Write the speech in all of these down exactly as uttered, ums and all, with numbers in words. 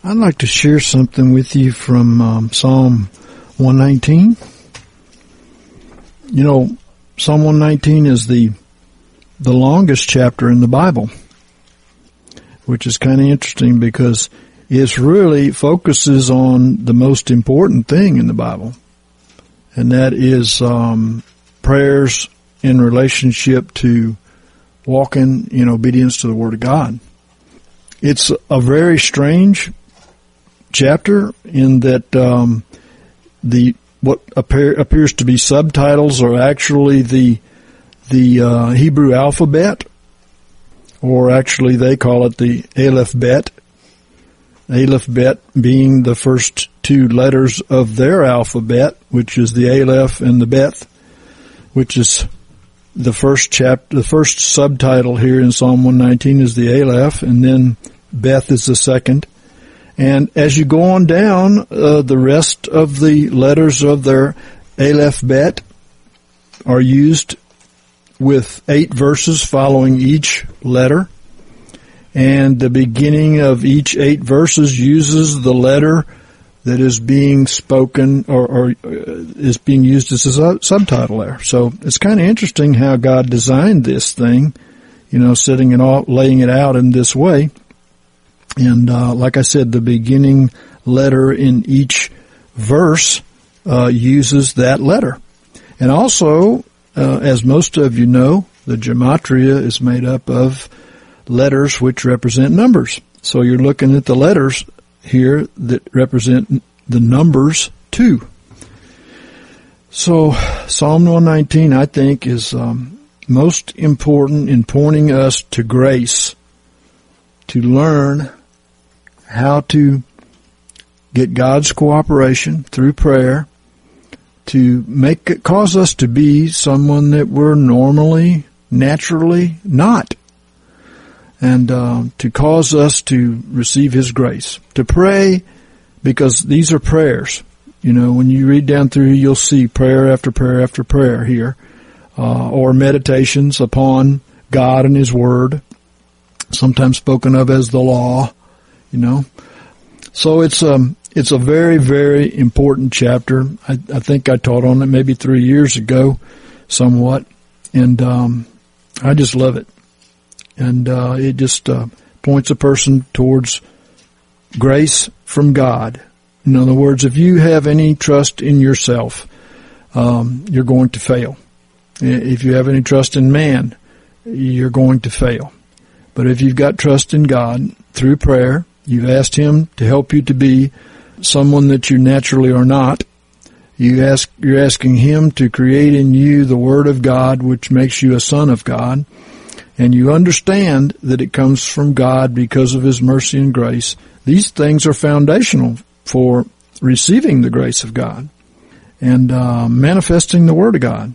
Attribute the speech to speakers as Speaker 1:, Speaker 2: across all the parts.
Speaker 1: I'd like to share something with you from um, Psalm one nineteen. You know, Psalm one nineteen is the the longest chapter in the Bible, which is kind of interesting because it really focuses on the most important thing in the Bible, and that is um, prayers in relationship to walking in obedience to the Word of God. It's a very strange chapter in that um, the what appear, appears to be subtitles are actually the the uh, Hebrew alphabet, or actually they call it the Aleph Bet. Aleph Bet being the first two letters of their alphabet, which is the Aleph and the Bet, which is the first chapter. The first subtitle here in Psalm one nineteen is the Aleph, and then Beth is the second. And as you go on down, uh, the rest of the letters of their Aleph Bet are used with eight verses following each letter. And the beginning of each eight verses uses the letter that is being spoken or, or uh, is being used as a sub- subtitle there. So it's kind of interesting how God designed this thing, you know, sitting and all, laying it out in this way. And uh, like I said, the beginning letter in each verse uh, uses that letter. And also, uh, as most of you know, the gematria is made up of letters which represent numbers. So you're looking at the letters here that represent the numbers two. So Psalm one nineteen, I think, is um, most important in pointing us to grace, to learn how to get God's cooperation through prayer, to make it cause us to be someone that we're normally, naturally not, and uh, to cause us to receive His grace. To pray, because these are prayers. You know, when you read down through, you'll see prayer after prayer after prayer here, uh, or meditations upon God and His Word, sometimes spoken of as the law. You know, so it's um it's a very, very important chapter. I, I think I taught on it maybe three years ago, somewhat, and um, I just love it. And uh, it just uh, points a person towards grace from God. In other words, if you have any trust in yourself, um, you're going to fail. If you have any trust in man, you're going to fail. But if you've got trust in God through prayer, you've asked Him to help you to be someone that you naturally are not. You ask, you're asking Him to create in you the Word of God, which makes you a son of God. And you understand that it comes from God because of His mercy and grace. These things are foundational for receiving the grace of God and uh, manifesting the Word of God.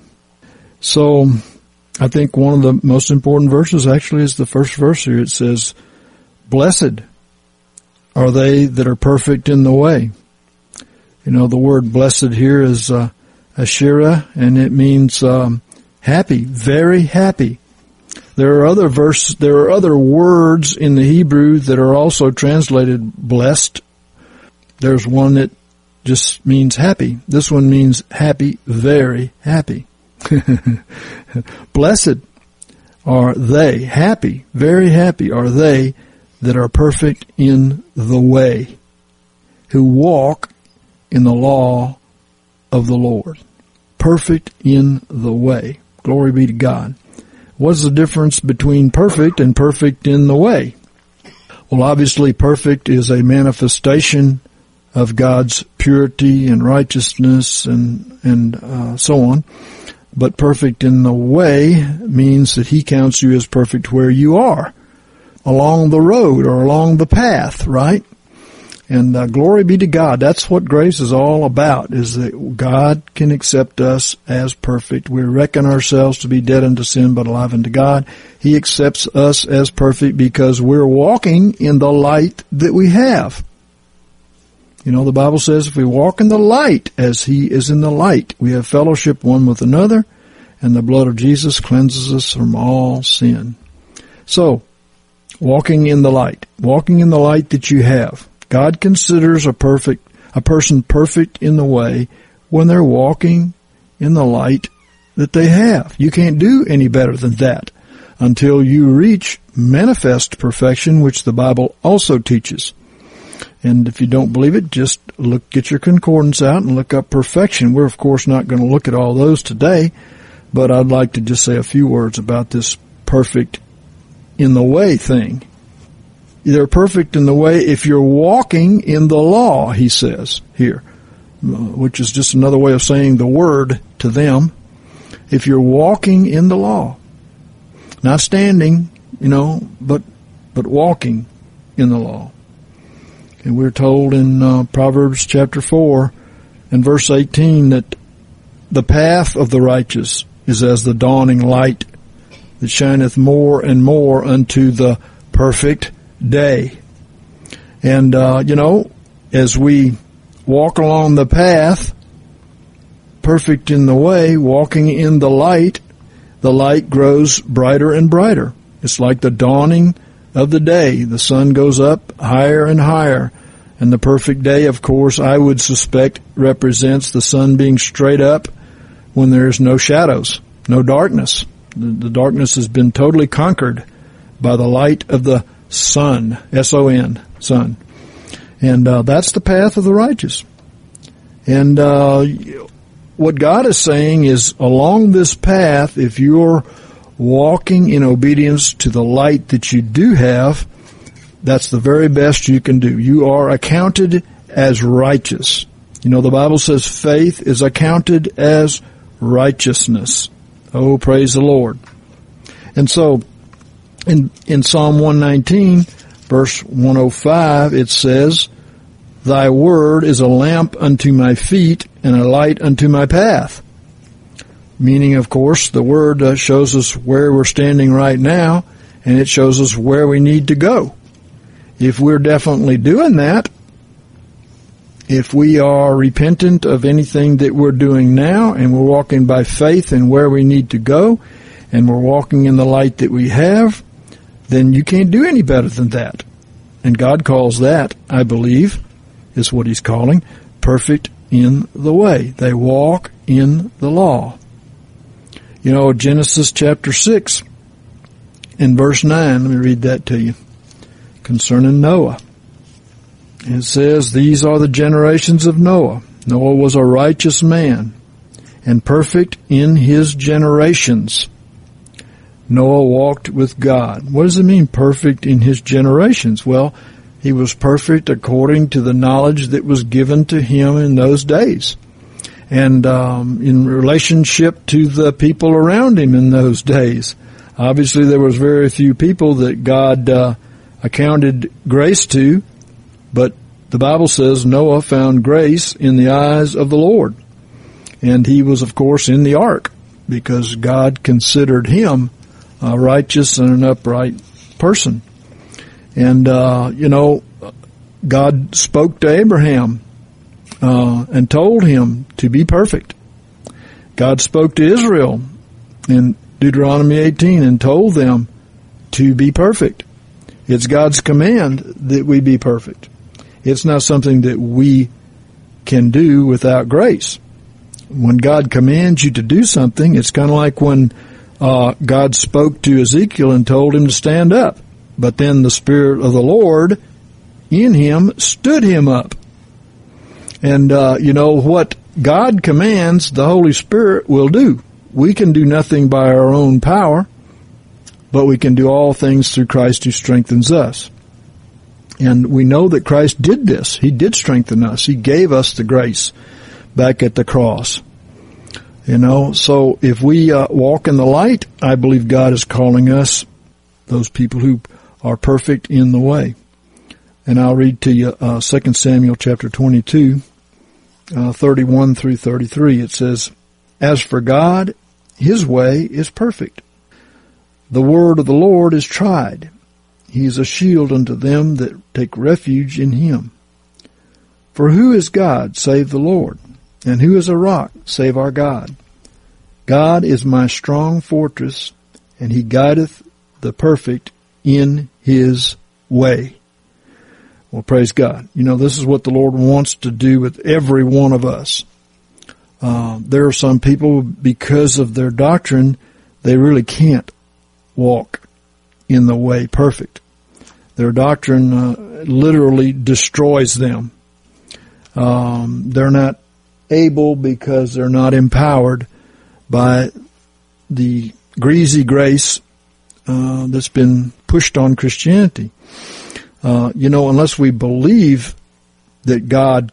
Speaker 1: So I think one of the most important verses actually is the first verse here. It says, "Blessed are they that are perfect in the way." You know, the word blessed here is uh, Ashira, and it means um, happy, very happy. There are other verse, there are other words in the Hebrew that are also translated blessed. There's one that just means happy. This one means happy, very happy. Blessed are they, happy, very happy are they that are perfect in the way, who walk in the law of the Lord. Perfect in the way. Glory be to God. What's the difference between perfect and perfect in the way? Well, obviously perfect is a manifestation of God's purity and righteousness and, and uh, so on. But perfect in the way means that He counts you as perfect where you are, along the road or along the path, right? And uh, glory be to God. That's what grace is all about, is that God can accept us as perfect. We reckon ourselves to be dead unto sin but alive unto God. He accepts us as perfect because we're walking in the light that we have. You know, the Bible says if we walk in the light as He is in the light, we have fellowship one with another, and the blood of Jesus cleanses us from all sin. So, walking in the light, walking in the light that you have. God considers a perfect, a person perfect in the way when they're walking in the light that they have. You can't do any better than that until you reach manifest perfection, which the Bible also teaches. And if you don't believe it, just look, get your concordance out and look up perfection. We're, of course, not going to look at all those today, but I'd like to just say a few words about this perfect in the way thing. They're perfect in the way if you're walking in the law, he says here, which is just another way of saying the word to them. If you're walking in the law, not standing, you know, but but walking in the law. And we're told in uh, Proverbs chapter four and verse eighteen that the path of the righteous is as the dawning light that shineth more and more unto the perfect day. And, uh, you know, as we walk along the path, perfect in the way, walking in the light, the light grows brighter and brighter. It's like the dawning of the day. The sun goes up higher and higher. And the perfect day, of course, I would suspect represents the sun being straight up when there's no shadows, no darkness. The, the darkness has been totally conquered by the light of the sun, S O N, sun. And uh, that's the path of the righteous. And uh, what God is saying is along this path, if you're walking in obedience to the light that you do have, that's the very best you can do. You are accounted as righteous. You know, the Bible says faith is accounted as righteousness. Oh, praise the Lord. And so, in, in Psalm one nineteen, verse one oh five, it says, Thy word is a lamp unto my feet and a light unto my path. Meaning, of course, the word uh, shows us where we're standing right now, and it shows us where we need to go. If we're definitely doing that, if we are repentant of anything that we're doing now, and we're walking by faith in where we need to go, and we're walking in the light that we have, then you can't do any better than that. And God calls that, I believe, is what he's calling, perfect in the way. They walk in the law. You know, Genesis chapter six and verse nine, let me read that to you, concerning Noah. It says, These are the generations of Noah. Noah was a righteous man and perfect in his generations. Noah walked with God. What does it mean, perfect in his generations? Well, he was perfect according to the knowledge that was given to him in those days. And um, in relationship to the people around him in those days. Obviously, there was very few people that God uh, accounted grace to, but the Bible says Noah found grace in the eyes of the Lord. And he was, of course, in the ark because God considered him a righteous and an upright person. And, uh, you know, God spoke to Abraham uh, and told him to be perfect. God spoke to Israel in Deuteronomy eighteen and told them to be perfect. It's God's command that we be perfect. It's not something that we can do without grace. When God commands you to do something, it's kind of like when uh, God spoke to Ezekiel and told him to stand up. But then the Spirit of the Lord in him stood him up. And, uh, you know, what God commands, the Holy Spirit will do. We can do nothing by our own power, but we can do all things through Christ who strengthens us. And we know that Christ did this. He did strengthen us. He gave us the grace back at the cross. You know, so if we uh, walk in the light, I believe God is calling us, those people who are perfect in the way. And I'll read to you uh, Second Samuel chapter twenty-two, uh, thirty-one through thirty-three. It says, As for God, his way is perfect. The word of the Lord is tried. He is a shield unto them that take refuge in him. For who is God save the Lord? And who is a rock save our God? God is my strong fortress, and he guideth the perfect in his way. Well, praise God. You know, this is what the Lord wants to do with every one of us. Uh, there are some people, because of their doctrine, they really can't walk in the way perfect. Their doctrine uh, literally destroys them. Um, they're not able because they're not empowered by the greasy grace uh, that's been pushed on Christianity. Uh, you know, unless we believe that God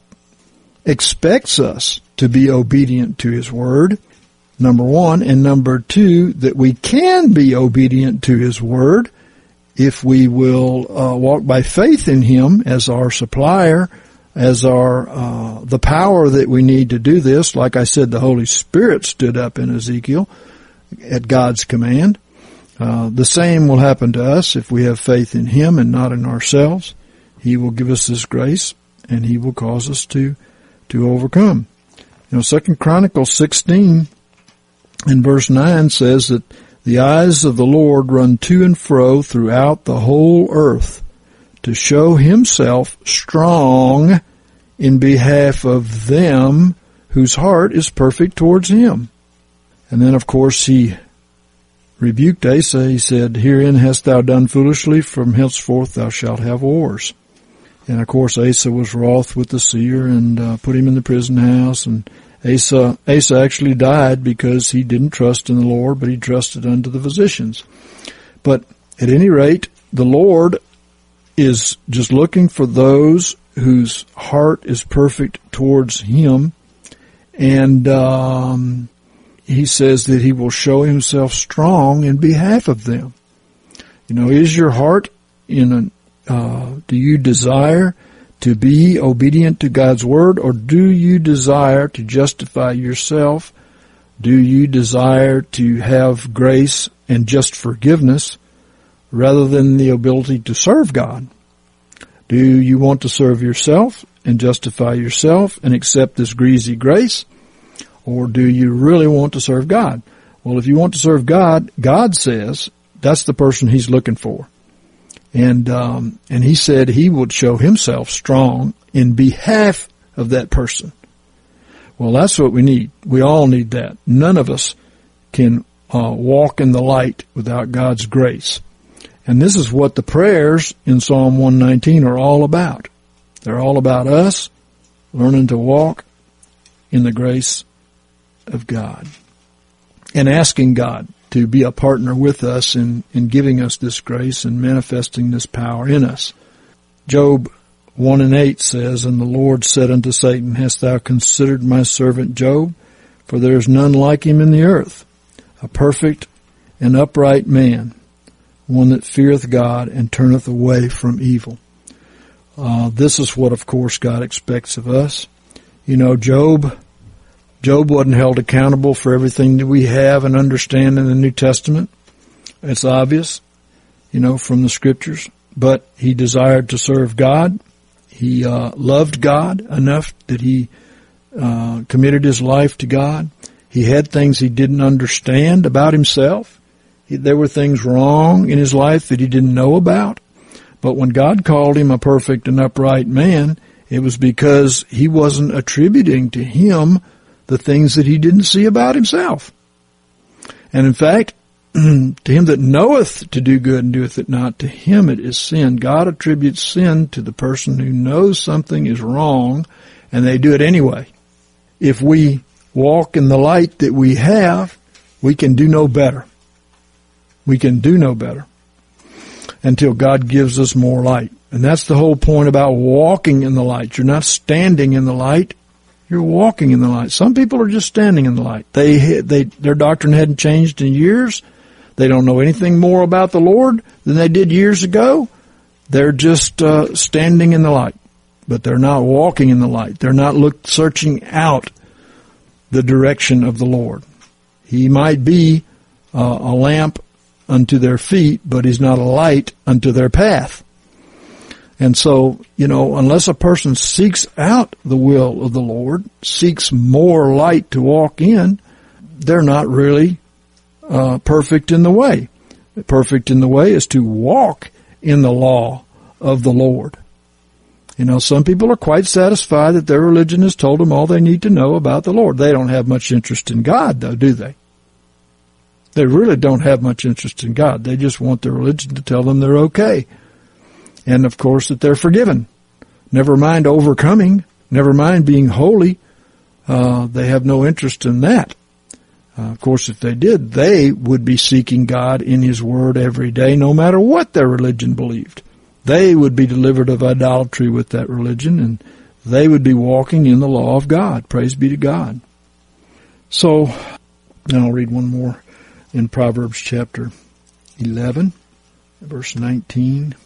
Speaker 1: expects us to be obedient to His Word, number one, and number two, that we can be obedient to His Word if we will uh, walk by faith in Him as our supplier, as our uh, the power that we need to do this. Like I said, the Holy Spirit stood up in Ezekiel at God's command. Uh, the same will happen to us if we have faith in Him and not in ourselves. He will give us this grace, and He will cause us to to overcome. You know, Second Chronicles sixteen in verse nine says that the eyes of the Lord run to and fro throughout the whole earth to show Himself strong in behalf of them whose heart is perfect towards Him. And then, of course, He rebuked Asa. He said, herein hast thou done foolishly, from henceforth thou shalt have wars. And of course Asa was wroth with the seer and uh, put him in the prison house. And Asa, Asa actually died because he didn't trust in the Lord, but he trusted unto the physicians. But at any rate, the Lord is just looking for those whose heart is perfect towards Him. And um He says that He will show Himself strong in behalf of them. You know, is your heart in a, uh, do you desire to be obedient to God's Word, or do you desire to justify yourself? Do you desire to have grace and just forgiveness rather than the ability to serve God? Do you want to serve yourself and justify yourself and accept this greasy grace? Or do you really want to serve God? Well, if you want to serve God, God says that's the person He's looking for. And um, and He said He would show Himself strong in behalf of that person. Well, that's what we need. We all need that. None of us can uh, walk in the light without God's grace. And this is what the prayers in Psalm one nineteen are all about. They're all about us learning to walk in the grace of God and asking God to be a partner with us in, in giving us this grace and manifesting this power in us. Job one and eight says, and the Lord said unto Satan, hast thou considered my servant Job? For there is none like him in the earth, a perfect and upright man, one that feareth God and turneth away from evil. Uh, this is what, of course, God expects of us. You know, Job Job wasn't held accountable for everything that we have and understand in the New Testament. It's obvious, you know, from the Scriptures. But he desired to serve God. He uh, loved God enough that he uh, committed his life to God. He had things he didn't understand about himself. He, there were things wrong in his life that he didn't know about. But when God called him a perfect and upright man, it was because He wasn't attributing to him the things that he didn't see about himself. And in fact, to him that knoweth to do good and doeth it not, to him it is sin. God attributes sin to the person who knows something is wrong and they do it anyway. If we walk in the light that we have, we can do no better. We can do no better until God gives us more light. And that's the whole point about walking in the light. You're not standing in the light. You're walking in the light. Some people are just standing in the light. They, they, their doctrine hadn't changed in years. They don't know anything more about the Lord than they did years ago. They're just uh, standing in the light, but they're not walking in the light. They're not look, searching out the direction of the Lord. He might be uh, a lamp unto their feet, but He's not a light unto their path. And so, you know, unless a person seeks out the will of the Lord, seeks more light to walk in, they're not really uh, perfect in the way. Perfect in the way is to walk in the law of the Lord. You know, some people are quite satisfied that their religion has told them all they need to know about the Lord. They don't have much interest in God, though, do they? They really don't have much interest in God. They just want their religion to tell them they're okay. And, of course, that they're forgiven. Never mind overcoming. Never mind being holy. Uh, they have no interest in that. Uh, of course, if they did, they would be seeking God in His Word every day, no matter what their religion believed. They would be delivered of idolatry with that religion, and they would be walking in the law of God. Praise be to God. So, now I'll read one more in Proverbs chapter eleven, verse nineteen.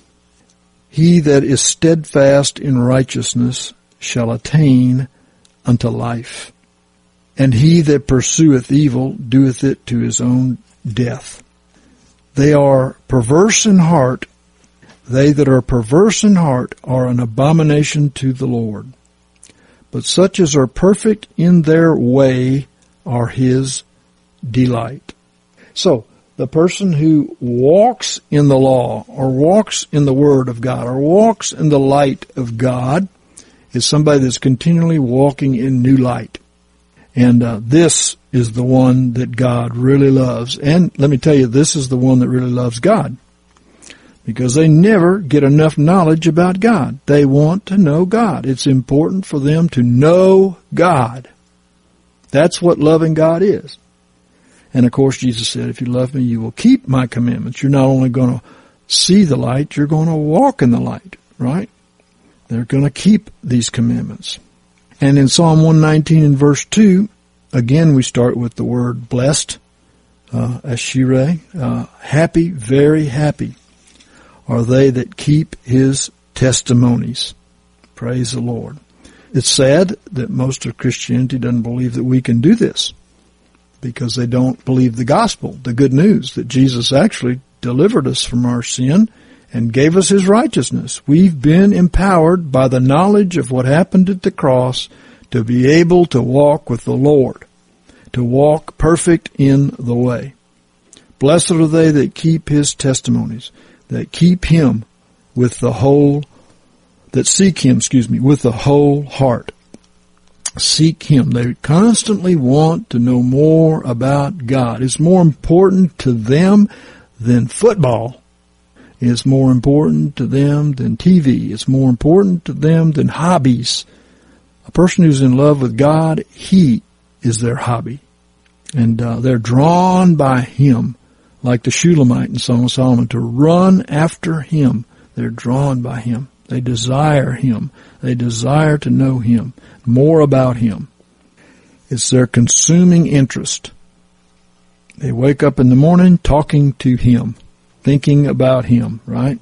Speaker 1: He that is steadfast in righteousness shall attain unto life, and he that pursueth evil doeth it to his own death. They are perverse in heart. They that are perverse in heart are an abomination to the Lord. But such as are perfect in their way are His delight. So, the person who walks in the law, or walks in the Word of God, or walks in the light of God, is somebody that's continually walking in new light. And uh, this is the one that God really loves. And let me tell you, this is the one that really loves God. Because they never get enough knowledge about God. They want to know God. It's important for them to know God. That's what loving God is. And of course, Jesus said, if you love me, you will keep my commandments. You're not only going to see the light, you're going to walk in the light, right? They're going to keep these commandments. And in Psalm one nineteen and verse two, again we start with the word blessed, uh, Ashireh, uh, happy, very happy are they that keep His testimonies. Praise the Lord. It's sad that most of Christianity doesn't believe that we can do this, because they don't believe the gospel, the good news, that Jesus actually delivered us from our sin and gave us His righteousness. We've been empowered by the knowledge of what happened at the cross to be able to walk with the Lord, to walk perfect in the way. Blessed are they that keep His testimonies, that keep Him with the whole, that seek Him, excuse me, with the whole heart. Seek Him. They constantly want to know more about God. It's more important to them than football. It's more important to them than T V. It's more important to them than hobbies. A person who's in love with God, He is their hobby. And uh, they're drawn by Him, like the Shulamite in Song of Solomon, to run after Him. They're drawn by Him. They desire Him. They desire to know Him, more about Him. It's their consuming interest. They wake up in the morning talking to Him, thinking about Him, right?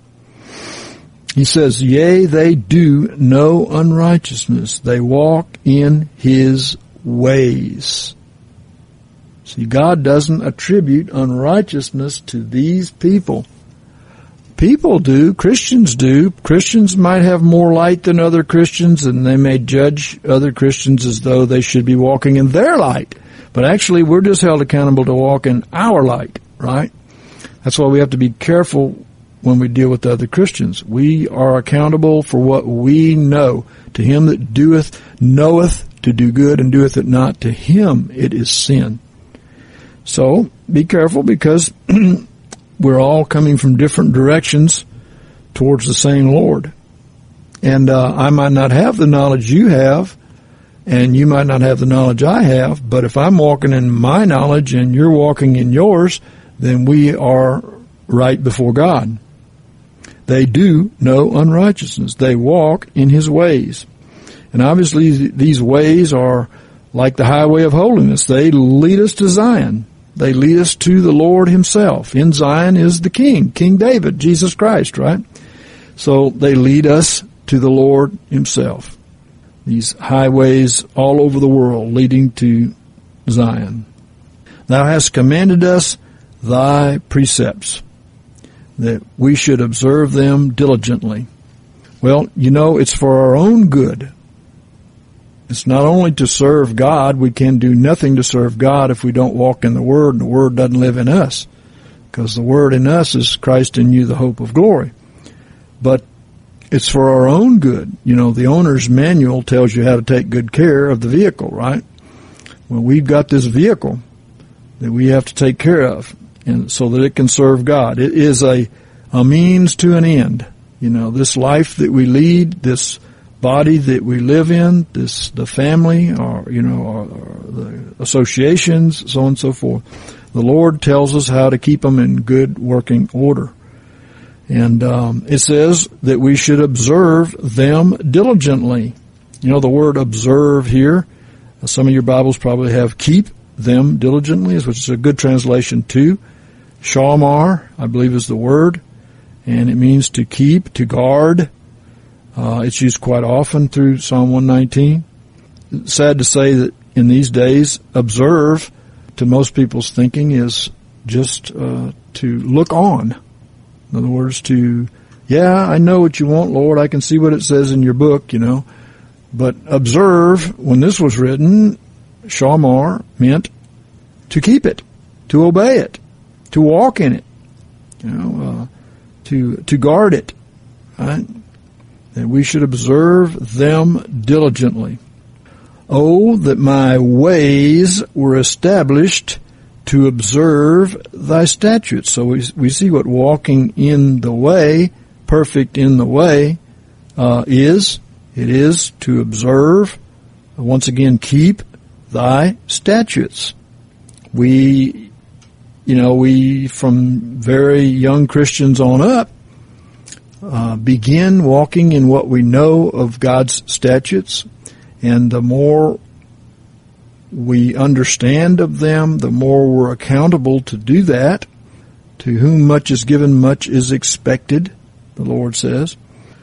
Speaker 1: He says, yea, they do no unrighteousness. They walk in His ways. See, God doesn't attribute unrighteousness to these people. People do. Christians do. Christians might have more light than other Christians, and they may judge other Christians as though they should be walking in their light. But actually, we're just held accountable to walk in our light, right? That's why we have to be careful when we deal with other Christians. We are accountable for what we know. To him that doeth, knoweth to do good, and doeth it not, to him it is sin. So, be careful, because we're all coming from different directions towards the same Lord. And uh, I might not have the knowledge you have, and you might not have the knowledge I have, but if I'm walking in my knowledge and you're walking in yours, then we are right before God. They do no unrighteousness. They walk in His ways. And obviously these ways are like the highway of holiness. They lead us to Zion. They lead us to the Lord Himself. In Zion is the King, King David, Jesus Christ, right? So they lead us to the Lord Himself. These highways all over the world leading to Zion. Thou hast commanded us Thy precepts, that we should observe them diligently. Well, you know, it's for our own good. It's not only to serve God. We can do nothing to serve God if we don't walk in the Word, and the Word doesn't live in us, because the Word in us is Christ in you, the hope of glory. But it's for our own good. You know, the owner's manual tells you how to take good care of the vehicle, right? Well, we've got this vehicle that we have to take care of, and so that it can serve God. It is a, a means to an end. You know, this life that we lead, this body that we live in, this the family, or you know, or, or the associations, so on and so forth. The Lord tells us how to keep them in good working order. And um, it says that we should observe them diligently. You know, the word observe here, some of your Bibles probably have keep them diligently, which is a good translation too. Shamar, I believe, is the word, and it means to keep, to guard. Uh, it's used quite often through Psalm one nineteen. It's sad to say that in these days, observe, to most people's thinking, is just uh, to look on. In other words, to, yeah, I know what you want, Lord. I can see what it says in your book, you know. But observe, when this was written, Shamar meant to keep it, to obey it, to walk in it, you know, uh, to to guard it, right? That we should observe them diligently. Oh, that my ways were established to observe thy statutes. So we we see what walking in the way, perfect in the way, uh, is. It is to observe, once again, keep thy statutes. We, you know, we, from very young Christians on up, uh, begin walking in what we know of God's statutes, and the more we understand of them, the more we're accountable to do that. To whom much is given, much is expected, the Lord says.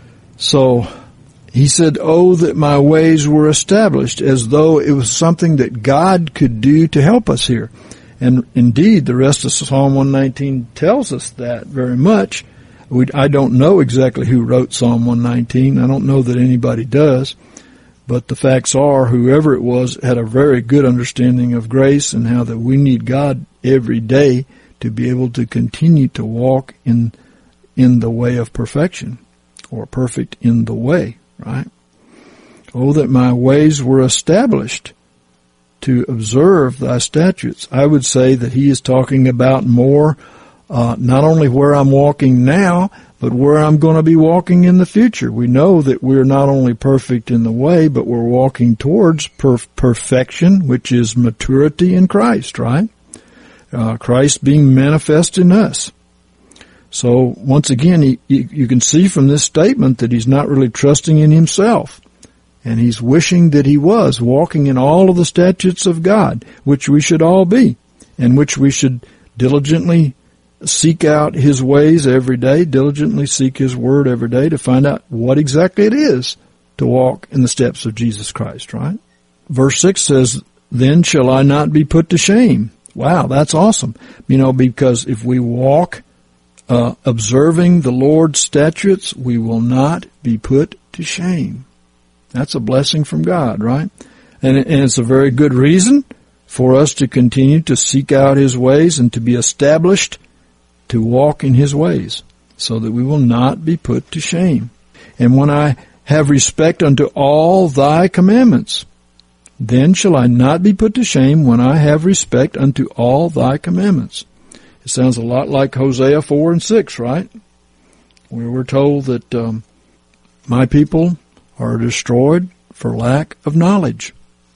Speaker 1: So, he said, oh, that my ways were established, as though it was something that God could do to help us here. And indeed, the rest of Psalm one nineteen tells us that very much. We, I don't know exactly who wrote Psalm one nineteen. I don't know that anybody does. But the facts are, whoever it was had a very good understanding of grace and how that we need God every day to be able to continue to walk in in the way of perfection, or perfect in the way, right? Oh, that my ways were established to observe thy statutes. I would say that he is talking about more uh, not only where I'm walking now, but where I'm going to be walking in the future. We know that we're not only perfect in the way, but we're walking towards perf- perfection, which is maturity in Christ, right? Uh, Christ being manifest in us. So, once again, he, you, you can see from this statement that he's not really trusting in himself. And he's wishing that he was walking in all of the statutes of God, which we should all be, and which we should diligently seek out his ways every day, diligently seek his word every day to find out what exactly it is to walk in the steps of Jesus Christ, right? Verse six says, then shall I not be put to shame. Wow, that's awesome. You know, because if we walk uh, observing the Lord's statutes, we will not be put to shame. That's a blessing from God, right? And, and it's a very good reason for us to continue to seek out his ways and to be established to walk in his ways, so that we will not be put to shame. And when I have respect unto all thy commandments, then shall I not be put to shame when I have respect unto all thy commandments. It sounds a lot like Hosea four and six, right? Where we're told that um, my people are destroyed for lack of knowledge.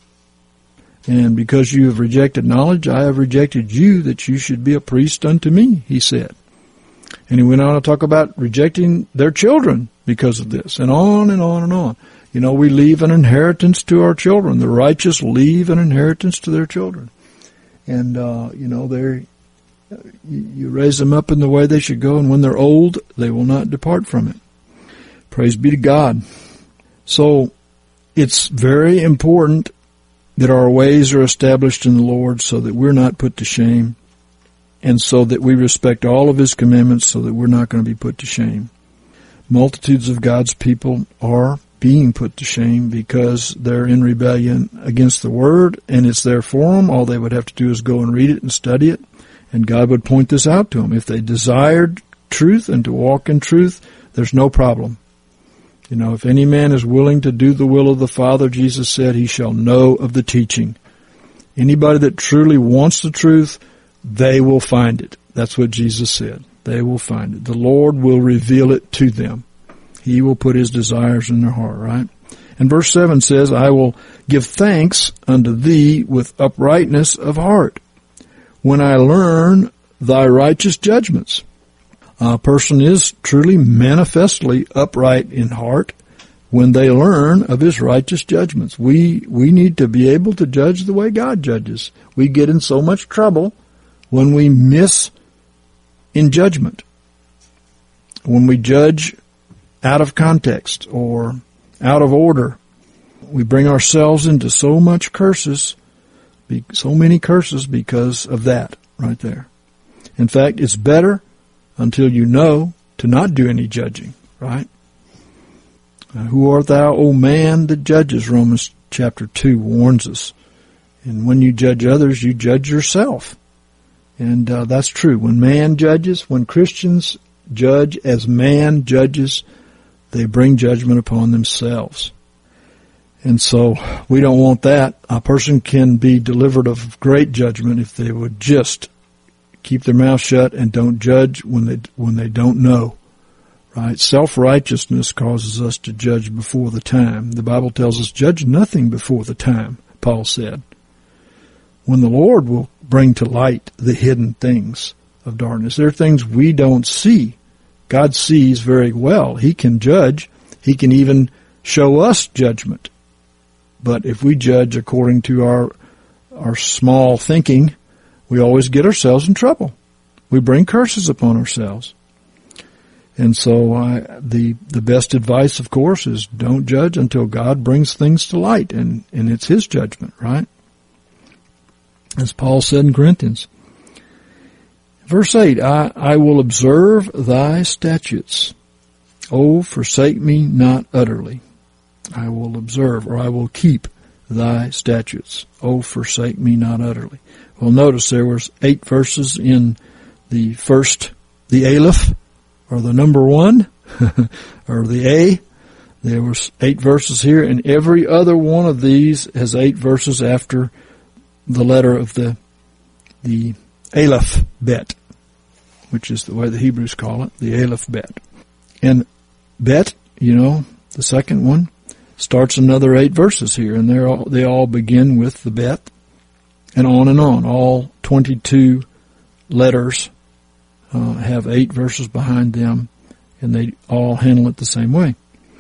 Speaker 1: And because you have rejected knowledge, I have rejected you, that you should be a priest unto me, he said. And he went on to talk about rejecting their children because of this, and on and on and on. You know, we leave an inheritance to our children. The righteous leave an inheritance to their children. And, uh, you know, they're, you raise them up in the way they should go, and when they're old, they will not depart from it. Praise be to God. So, it's very important that our ways are established in the Lord, so that we're not put to shame, and so that we respect all of his commandments, so that we're not going to be put to shame. Multitudes of God's people are being put to shame because they're in rebellion against the Word, and it's there for them. All they would have to do is go and read it and study it, and God would point this out to them. If they desired truth and to walk in truth, there's no problem. You know, if any man is willing to do the will of the Father, Jesus said, he shall know of the teaching. Anybody that truly wants the truth, they will find it. That's what Jesus said. They will find it. The Lord will reveal it to them. He will put his desires in their heart, right? And verse seven says, I will give thanks unto thee with uprightness of heart, when I learn thy righteous judgments. A person is truly manifestly upright in heart when they learn of his righteous judgments. We we need to be able to judge the way God judges. We get in so much trouble when we miss in judgment, when we judge out of context or out of order. We bring ourselves into so much curses, so many curses because of that right there. In fact, it's better until you know to not do any judging, right? Uh, who art thou, O man, that judges? Romans chapter two warns us. And when you judge others, you judge yourself. And uh, that's true. When man judges, when Christians judge as man judges, they bring judgment upon themselves. And so we don't want that. A person can be delivered of great judgment if they would just keep their mouth shut and don't judge when they when they don't know. Right? Self-righteousness causes us to judge before the time. The Bible tells us, judge nothing before the time, Paul said. When the Lord will bring to light the hidden things of darkness. There are things we don't see. God sees very well. He can judge. He can even show us judgment. But if we judge according to our our small thinking, we always get ourselves in trouble. We bring curses upon ourselves. And so uh, the the best advice, of course, is don't judge until God brings things to light, and, and it's his judgment, right? As Paul said in Corinthians. Verse eight, I, I will observe thy statutes. O, forsake me not utterly. I will observe, or I will keep thy statutes. O, forsake me not utterly. Well, notice there was eight verses in the first, the Aleph, or the number one, or the A. There was eight verses here, and every other one of these has eight verses after the letter of the the Aleph Bet, which is the way the Hebrews call it, the Aleph Bet. And Bet, you know, the second one, starts another eight verses here, and they're all, they all begin with the Bet, and on and on. All twenty-two letters uh, have eight verses behind them, and they all handle it the same way.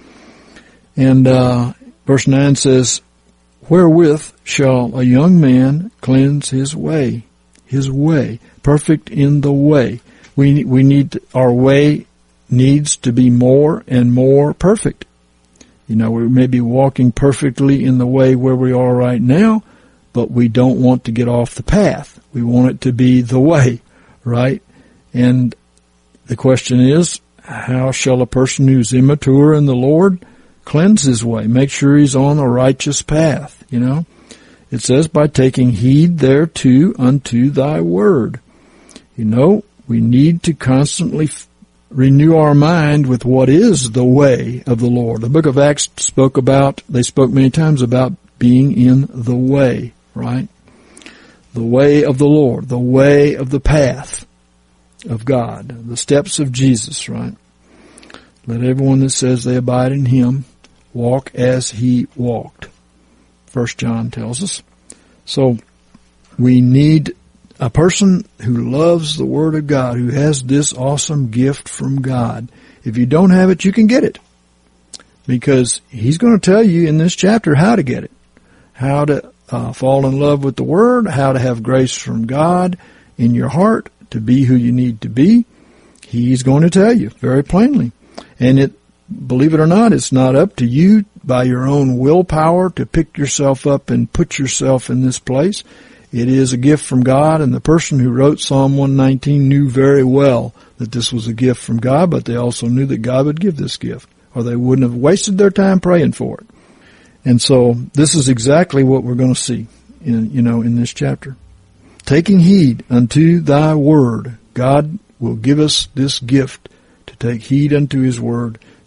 Speaker 1: And uh, verse nine says, wherewith shall a young man cleanse his way, his way, perfect in the way. We we need to, our way needs to be more and more perfect. You know, we may be walking perfectly in the way where we are right now, but we don't want to get off the path. We want it to be the way, right? And the question is, how shall a person who's immature in the Lord cleanse his way, make sure he's on a righteous path, you know? It says, by taking heed thereto unto thy word. You know, we need to constantly f- renew our mind with what is the way of the Lord. The book of Acts spoke about, they spoke many times about being in the way, right? The way of the Lord, the way of the path of God, the steps of Jesus, right? Let everyone that says they abide in him walk as he walked, First John tells us. So we need a person who loves the Word of God, who has this awesome gift from God. If you don't have it, you can get it, because he's going to tell you in this chapter how to get it, how to uh, fall in love with the Word, how to have grace from God in your heart to be who you need to be. He's going to tell you very plainly. And it, believe it or not, it's not up to you by your own willpower to pick yourself up and put yourself in this place. It is a gift from God, and the person who wrote Psalm one nineteen knew very well that this was a gift from God, but they also knew that God would give this gift, or they wouldn't have wasted their time praying for it. And so this is exactly what we're going to see in, you know, in this chapter. Taking heed unto thy word. God will give us this gift to take heed unto his word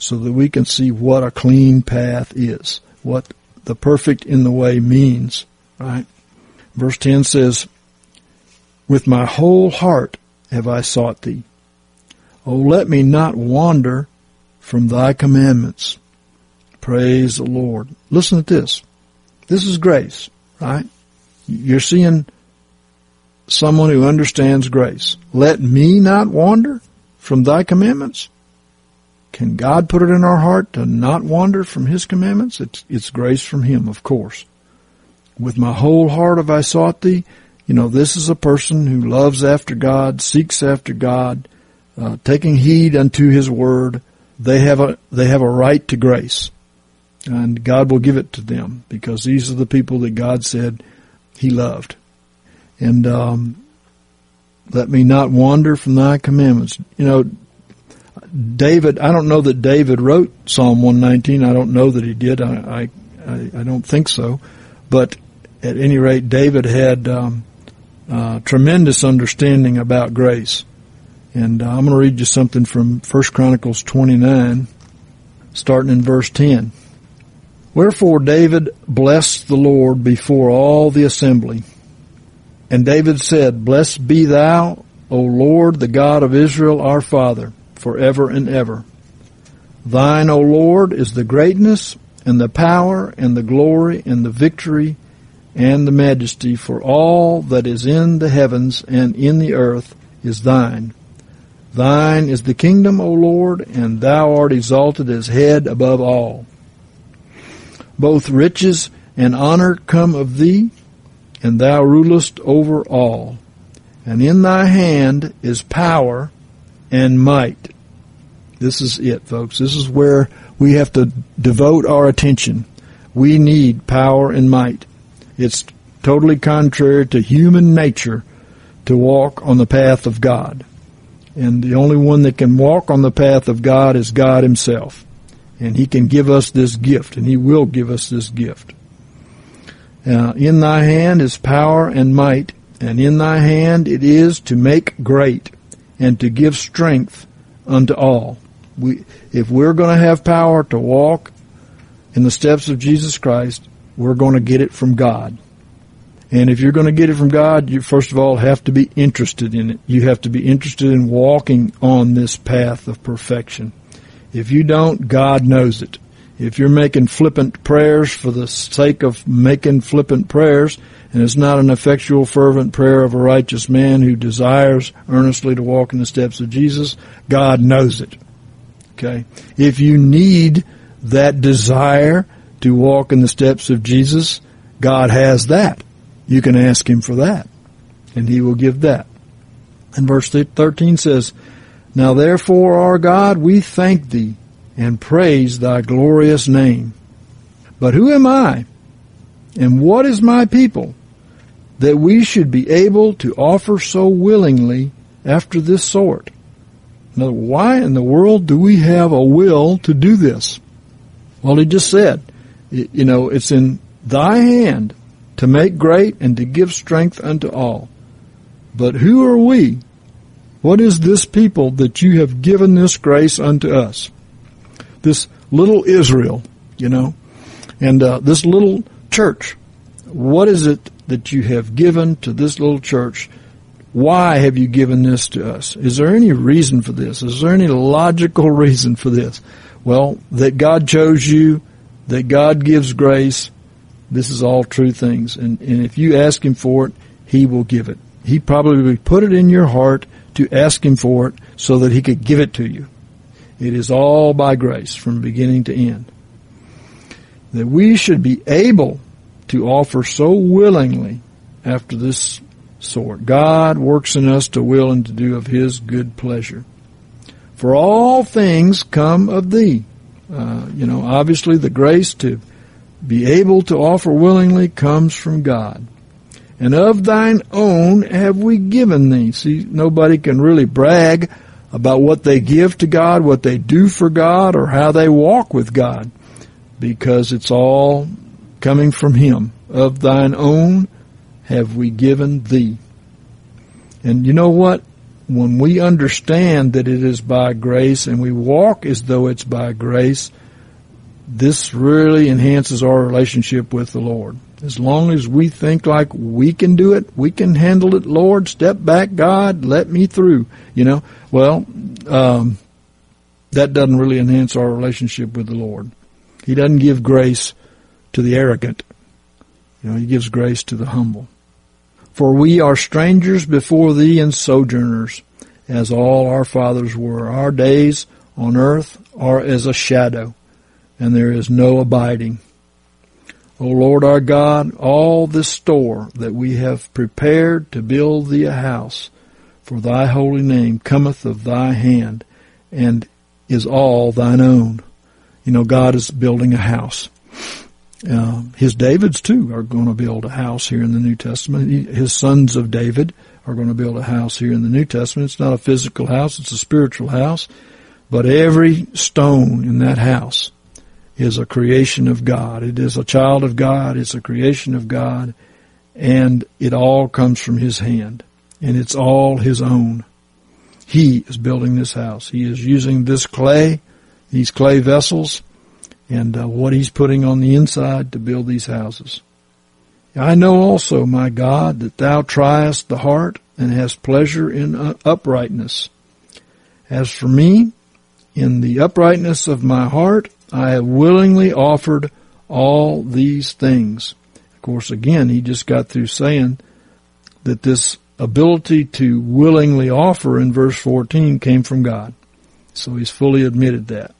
Speaker 1: so that we can see what a clean path is, what the perfect in the way means, right? Verse ten says, with my whole heart have I sought thee. Oh, let me not wander from thy commandments. Praise the Lord. Listen to this. This is grace, right? You're seeing someone who understands grace. Let me not wander from thy commandments. Can God put it in our heart to not wander from his commandments? It's, it's grace from him, of course. With my whole heart have I sought thee. You know, this is a person who loves after God, seeks after God, uh, taking heed unto his word. They have a, they have a right to grace. And God will give it to them because these are the people that God said he loved. And, um, let me not wander from thy commandments. You know, David, I don't know that David wrote Psalm one nineteen. I don't know that he did. I, I, I don't think so. But at any rate, David had, um, uh, tremendous understanding about grace. And uh, I'm going to read you something from First Chronicles twenty-nine, starting in verse ten. Wherefore David blessed the Lord before all the assembly. And David said, Blessed be thou, O Lord, the God of Israel, our Father, forever and ever. Thine, O Lord, is the greatness and the power and the glory and the victory and the majesty, for all that is in the heavens and in the earth is thine. Thine is the kingdom, O Lord, and thou art exalted as head above all. Both riches and honor come of thee, and thou rulest over all. And in thy hand is power and might. This is it, folks. This is where we have to devote our attention. We need power and might. It's totally contrary to human nature to walk on the path of God. And the only one that can walk on the path of God is God himself. And he can give us this gift, and he will give us this gift. Uh, in thy hand is power and might, and in thy hand it is to make great and to give strength unto all. We, if we're going to have power to walk in the steps of Jesus Christ, we're going to get it from God. And if you're going to get it from God, you first of all have to be interested in it. You have to be interested in walking on this path of perfection. If you don't, God knows it. If you're making flippant prayers for the sake of making flippant prayers, and it's not an effectual, fervent prayer of a righteous man who desires earnestly to walk in the steps of Jesus, God knows it. Okay? If you need that desire to walk in the steps of Jesus, God has that. You can ask him for that, and he will give that. And verse thirteen says, Now therefore, our God, we thank thee and praise thy glorious name. But who am I, and what is my people, that we should be able to offer so willingly after this sort? Now, why in the world do we have a will to do this? Well, he just said, you know, it's in thy hand to make great and to give strength unto all. But who are we? What is this people that you have given this grace unto us? This little Israel, you know, and uh, this little church. What is it that you have given to this little church? Why have you given this to us? Is there any reason for this? Is there any logical reason for this? Well, that God chose you, that God gives grace, this is all true things. And, and if you ask him for it, he will give it. He probably put it in your heart to ask him for it so that he could give it to you. It is all by grace from beginning to end. That we should be able to offer so willingly after this sort. God works in us to will and to do of his good pleasure. For all things come of thee. Uh, you know, obviously the grace to be able to offer willingly comes from God. And of thine own have we given thee. See, nobody can really brag about what they give to God, what they do for God, or how they walk with God, because it's all coming from him. Of thine own have we given thee. And you know what? when we understand that it is by grace and we walk as though it's by grace, this really enhances our relationship with the Lord. As long as we think like we can do it, we can handle it, Lord, step back, God, let me through, you know, well, um, that doesn't really enhance our relationship with the Lord. He doesn't give grace to the arrogant. You know, He gives grace to the humble. For we are strangers before Thee and sojourners, as all our fathers were. Our days on earth are as a shadow, and there is no abiding. O Lord our God, all this store that we have prepared to build Thee a house for Thy holy name cometh of Thy hand, and is all Thine own. You know, God is building a house. Uh, his Davids, too, are going to build a house here in the New Testament. His sons of David are going to build a house here in the New Testament. It's not a physical house, it's a spiritual house. But every stone in that house is a creation of God. It is a child of God, it's a creation of God, and it all comes from His hand. And it's all His own. He is building this house. He is using this clay, these clay vessels, and uh, what He's putting on the inside to build these houses. I know also, my God, that Thou triest the heart and hast pleasure in uh, uprightness. As for me, in the uprightness of my heart, I have willingly offered all these things. Of course, again, he just got through saying that this ability to willingly offer in verse fourteen came from God. So he's fully admitted that.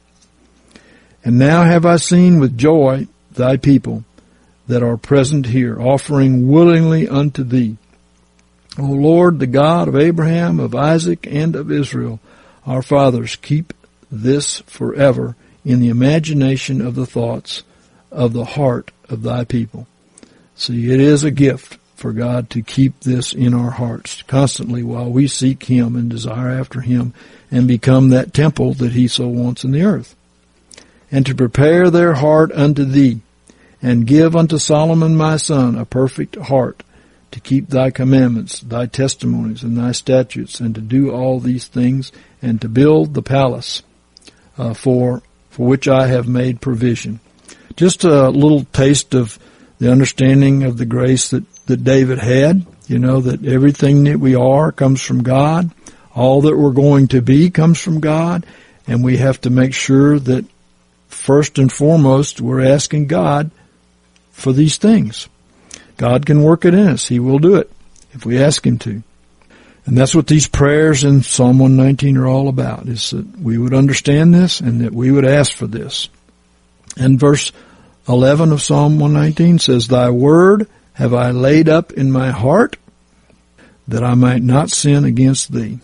Speaker 1: And now have I seen with joy Thy people that are present here, offering willingly unto Thee. O Lord, the God of Abraham, of Isaac, and of Israel, our fathers, keep this forever in the imagination of the thoughts of the heart of Thy people. See, it is a gift for God to keep this in our hearts constantly while we seek Him and desire after Him and become that temple that He so wants in the earth. And to prepare their heart unto Thee, and give unto Solomon my son a perfect heart, to keep Thy commandments, Thy testimonies, and Thy statutes, and to do all these things, and to build the palace uh, for for which I have made provision. Just a little taste of the understanding of the grace that, that David had. You know, that everything that we are comes from God. All that we're going to be comes from God. And we have to make sure that first and foremost we're asking God for these things. God can work it in us. He will do it if we ask Him to. And that's what these prayers in Psalm one nineteen are all about, is that we would understand this and that we would ask for this. And verse eleven of Psalm one nineteen says, Thy word have I laid up in my heart, that I might not sin against Thee.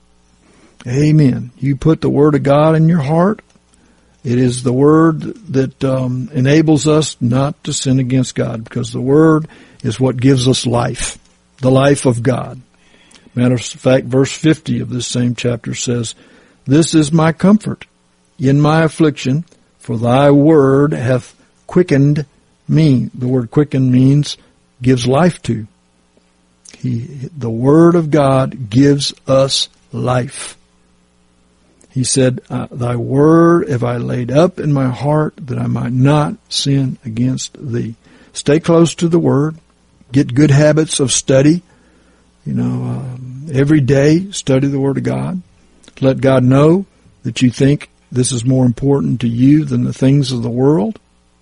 Speaker 1: Amen. You put the word of God in your heart. It is the word that um, enables us not to sin against God, because the word is what gives us life, the life of God. Matter of fact, verse fifty of this same chapter says, This is my comfort in my affliction, for Thy word hath quickened me. The word quicken means gives life to. He, the word of God gives us life. He said, Thy word have I laid up in my heart, that I might not sin against Thee. Stay close to the word. Get good habits of study. You know, um, every day study the Word of God. Let God know that you think this is more important to you than the things of the world.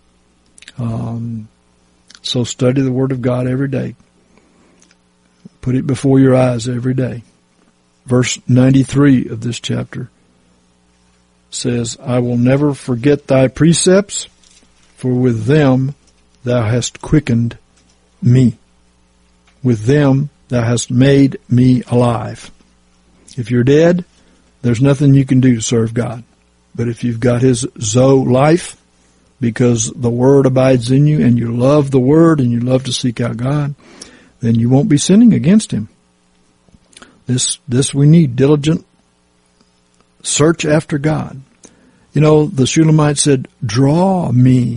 Speaker 1: Um, so study the Word of God every day. Put it before your eyes every day. Verse ninety-three of this chapter says, I will never forget Thy precepts, for with them Thou hast quickened me. With them Thou hast made me alive. If you're dead, there's nothing you can do to serve God. But if you've got His Zoe life, because the Word abides in you and you love the Word and you love to seek out God, then you won't be sinning against Him. This, this we need, diligent search after God. You know, the Shulamite said, draw me.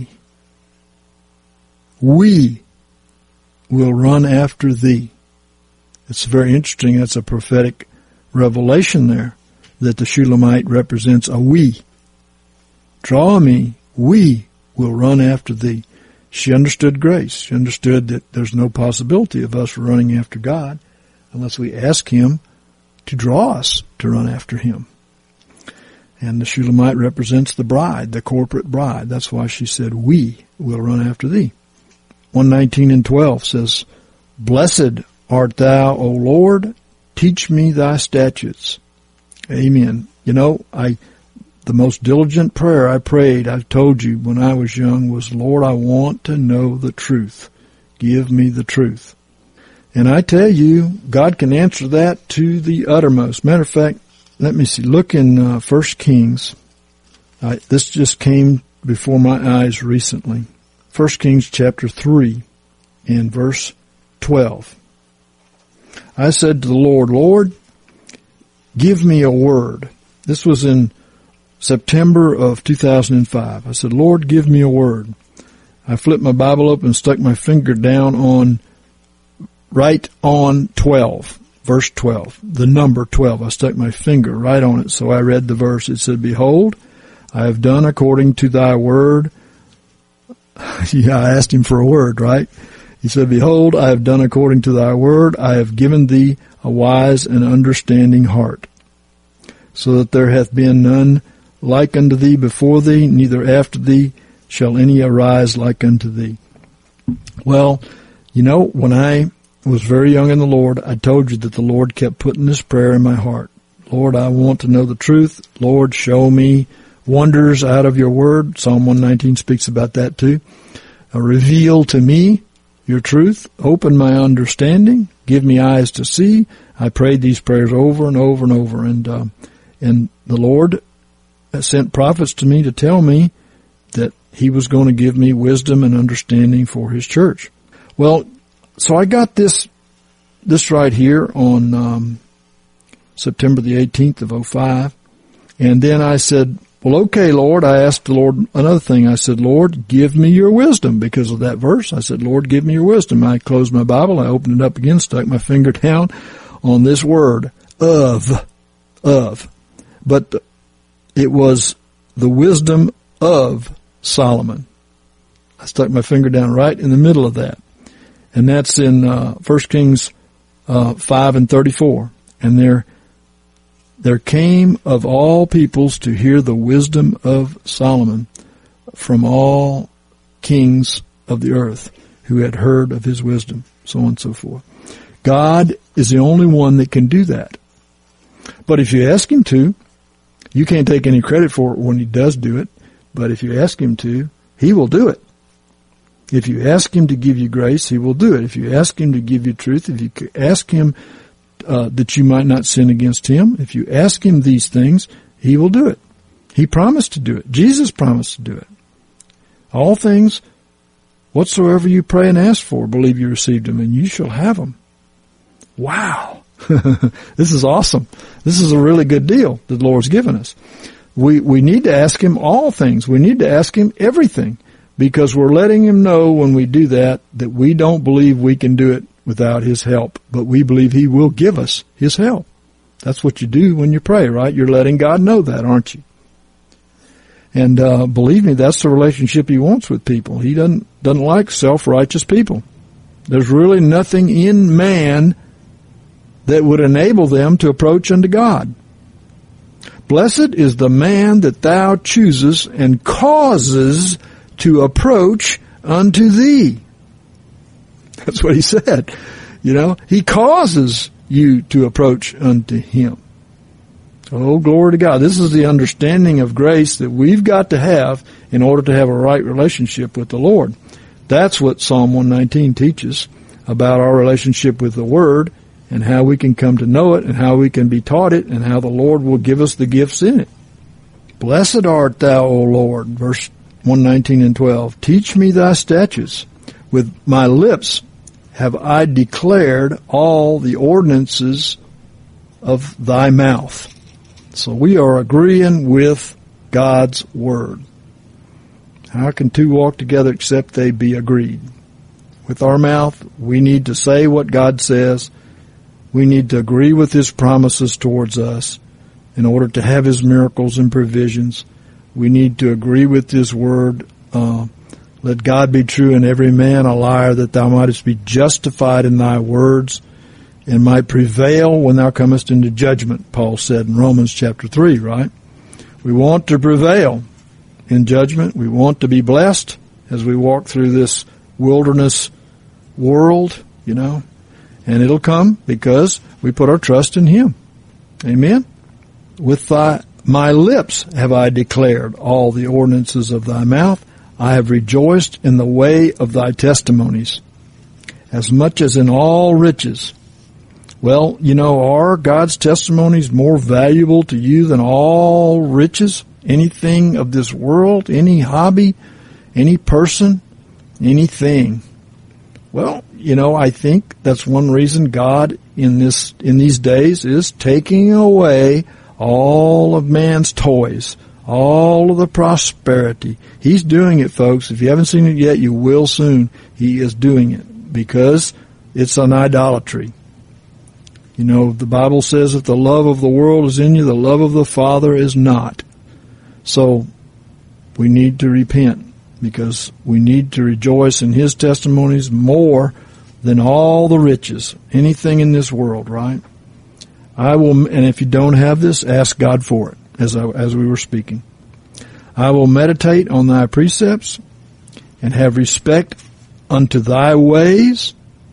Speaker 1: We will run after Thee. It's very interesting. That's a prophetic revelation there that the Shulamite represents a we. Draw me, we will run after thee. She understood grace. She understood that there's no possibility of us running after God unless we ask Him to draw us to run after Him. And the Shulamite represents the bride, the corporate bride. That's why she said, we will run after thee. one nineteen and twelve says, Blessed art thou, O Lord, teach me thy statutes. Amen. You know, I, the most diligent prayer I prayed, I've told you when I was young, was, Lord, I want to know the truth. Give me the truth. And I tell you, God can answer that to the uttermost. Matter of fact, let me see. Look in uh, First Kings. I, this just came before my eyes recently. First Kings chapter three and verse twelve. I said to the Lord, Lord, give me a word. This was in September of two thousand five. I said, Lord, give me a word. I flipped my Bible up and stuck my finger down on, right on twelve. Verse twelve, the number twelve. I stuck my finger right on it, so I read the verse. It said, Behold, I have done according to thy word. Yeah, I asked him for a word, right? He said, Behold, I have done according to thy word. I have given thee a wise and understanding heart, so that there hath been none like unto thee before thee, neither after thee shall any arise like unto thee. Well, you know, when I was very young in the Lord, I told you that the Lord kept putting this prayer in my heart. Lord, I want to know the truth. Lord, show me wonders out of your word. Psalm one nineteen speaks about that too. Uh, reveal to me your truth. Open my understanding. Give me eyes to see. I prayed these prayers over and over and over. And, uh, and the Lord sent prophets to me to tell me that He was going to give me wisdom and understanding for His church. Well, so I got this, this right here on, um, September the eighteenth of oh five. And then I said, well, okay, Lord, I asked the Lord another thing. I said, Lord, give me your wisdom because of that verse. I said, Lord, give me your wisdom. I closed my Bible. I opened it up again, stuck my finger down on this word, of, of. But it was the wisdom of Solomon. I stuck my finger down right in the middle of that. And that's in uh, First Kings uh, five and thirty-four. And there, there came of all peoples to hear the wisdom of Solomon from all kings of the earth who had heard of his wisdom, so on and so forth. God is the only one that can do that. But if you ask Him to, you can't take any credit for it when He does do it. But if you ask Him to, He will do it. If you ask Him to give you grace, He will do it. If you ask Him to give you truth, if you ask Him uh, that you might not sin against Him, if you ask Him these things, He will do it. He promised to do it. Jesus promised to do it. All things, whatsoever you pray and ask for, believe you received them, and you shall have them. Wow. This is awesome. This is a really good deal that the Lord's given us. We, we need to ask Him all things. We need to ask Him everything. Because we're letting Him know when we do that, that we don't believe we can do it without His help, but we believe He will give us His help. That's what you do when you pray, right? You're letting God know that, aren't you? And uh, believe me, that's the relationship He wants with people. He doesn't doesn't like self-righteous people. There's really nothing in man that would enable them to approach unto God. Blessed is the man that thou choosest and causes to approach unto thee. That's what He said. You know, He causes you to approach unto Him. Oh, glory to God. This is the understanding of grace that we've got to have in order to have a right relationship with the Lord. That's what Psalm one nineteen teaches about our relationship with the Word and how we can come to know it and how we can be taught it and how the Lord will give us the gifts in it. Blessed art thou, O Lord, verse one nineteen and twelve. Teach me thy statutes. With my lips have I declared all the ordinances of thy mouth. So we are agreeing with God's word. How can two walk together except they be agreed? With our mouth, we need to say what God says, We need to agree with His promises towards us in order to have His miracles and provisions. We need to agree with His word. Uh, Let God be true and every man a liar, that thou mightest be justified in thy words and might prevail when thou comest into judgment, Paul said in Romans chapter three, right? We want to prevail in judgment. We want to be blessed as we walk through this wilderness world, you know, and it'll come because we put our trust in Him. Amen? With thy, my lips have I declared all the ordinances of thy mouth. I have rejoiced in the way of thy testimonies, as much as in all riches. Well, you know, are God's testimonies more valuable to you than all riches? Anything of this world, any hobby, any person, anything? Well, you know, I think that's one reason God in this in these days is taking away all of man's toys, all of the prosperity. He's doing it, folks. If you haven't seen it yet, you will soon. He is doing it because it's an idolatry. You know, the Bible says if the love of the world is in you, the love of the Father is not. So we need to repent because we need to rejoice in His testimonies more than all the riches, anything in this world, right? I will, and if you don't have this, ask God for it, as I, as we were speaking. I will meditate on thy precepts and have respect unto thy ways.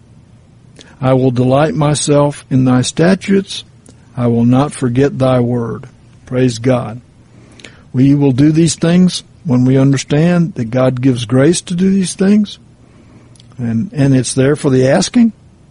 Speaker 1: I will delight myself in thy statutes. I will not forget thy word. Praise God. We will do these things when we understand that God gives grace to do these things. And, and it's there for the asking.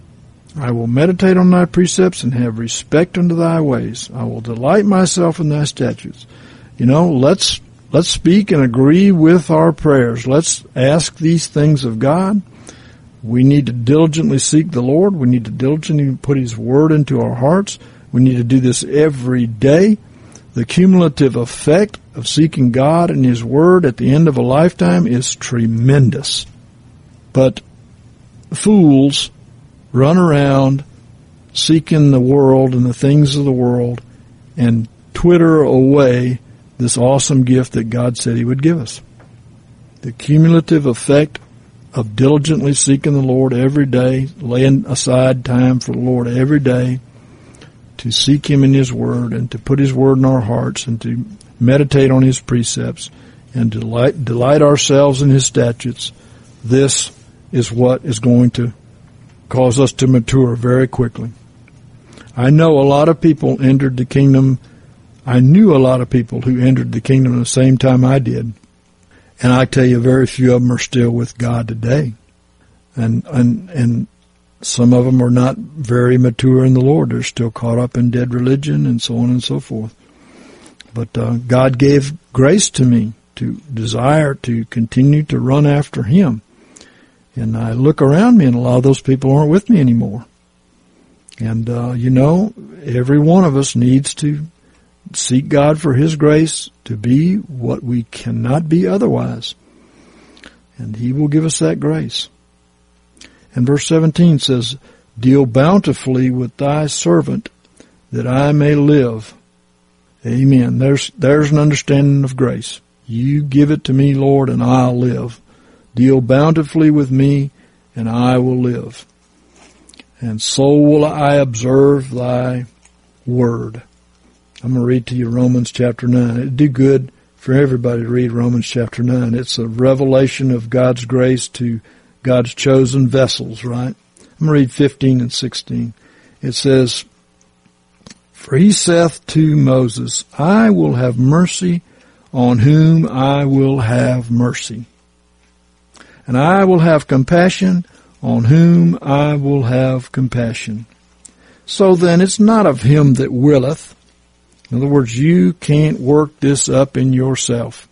Speaker 1: I will meditate on thy precepts and have respect unto thy ways. I will delight myself in thy statutes. You know, let's, let's speak and agree with our prayers. Let's ask these things of God. We need to diligently seek the Lord. We need to diligently put His word into our hearts. We need to do this every day. The cumulative effect of seeking God and His word at the end of a lifetime is tremendous. But fools run around seeking the world and the things of the world and twitter away this awesome gift that God said He would give us. The cumulative effect of diligently seeking the Lord every day, laying aside time for the Lord every day to seek Him in His Word and to put His Word in our hearts and to meditate on His precepts and delight, delight ourselves in His statutes. This is what is going to cause us to mature very quickly. I know a lot of people entered the kingdom. I knew a lot of people who entered the kingdom at the same time I did. And I tell you, very few of them are still with God today. And, and, and some of them are not very mature in the Lord. They're still caught up in dead religion and so on and so forth. But uh, God gave grace to me to desire to continue to run after Him. And I look around me and a lot of those people aren't with me anymore. And, uh, you know, every one of us needs to seek God for His grace to be what we cannot be otherwise. And He will give us that grace. And verse seventeen says, deal bountifully with thy servant that I may live. Amen. There's, there's an understanding of grace. You give it to me, Lord, and I'll live. Deal bountifully with me, and I will live. And so will I observe thy word. I'm going to read to you Romans chapter nine. It'd do good for everybody to read Romans chapter nine. It's a revelation of God's grace to God's chosen vessels, right? I'm going to read fifteen and sixteen. It says, for He saith to Moses, I will have mercy on whom I will have mercy. And I will have compassion on whom I will have compassion. So then it's not of him that willeth. In other words, you can't work this up in yourself.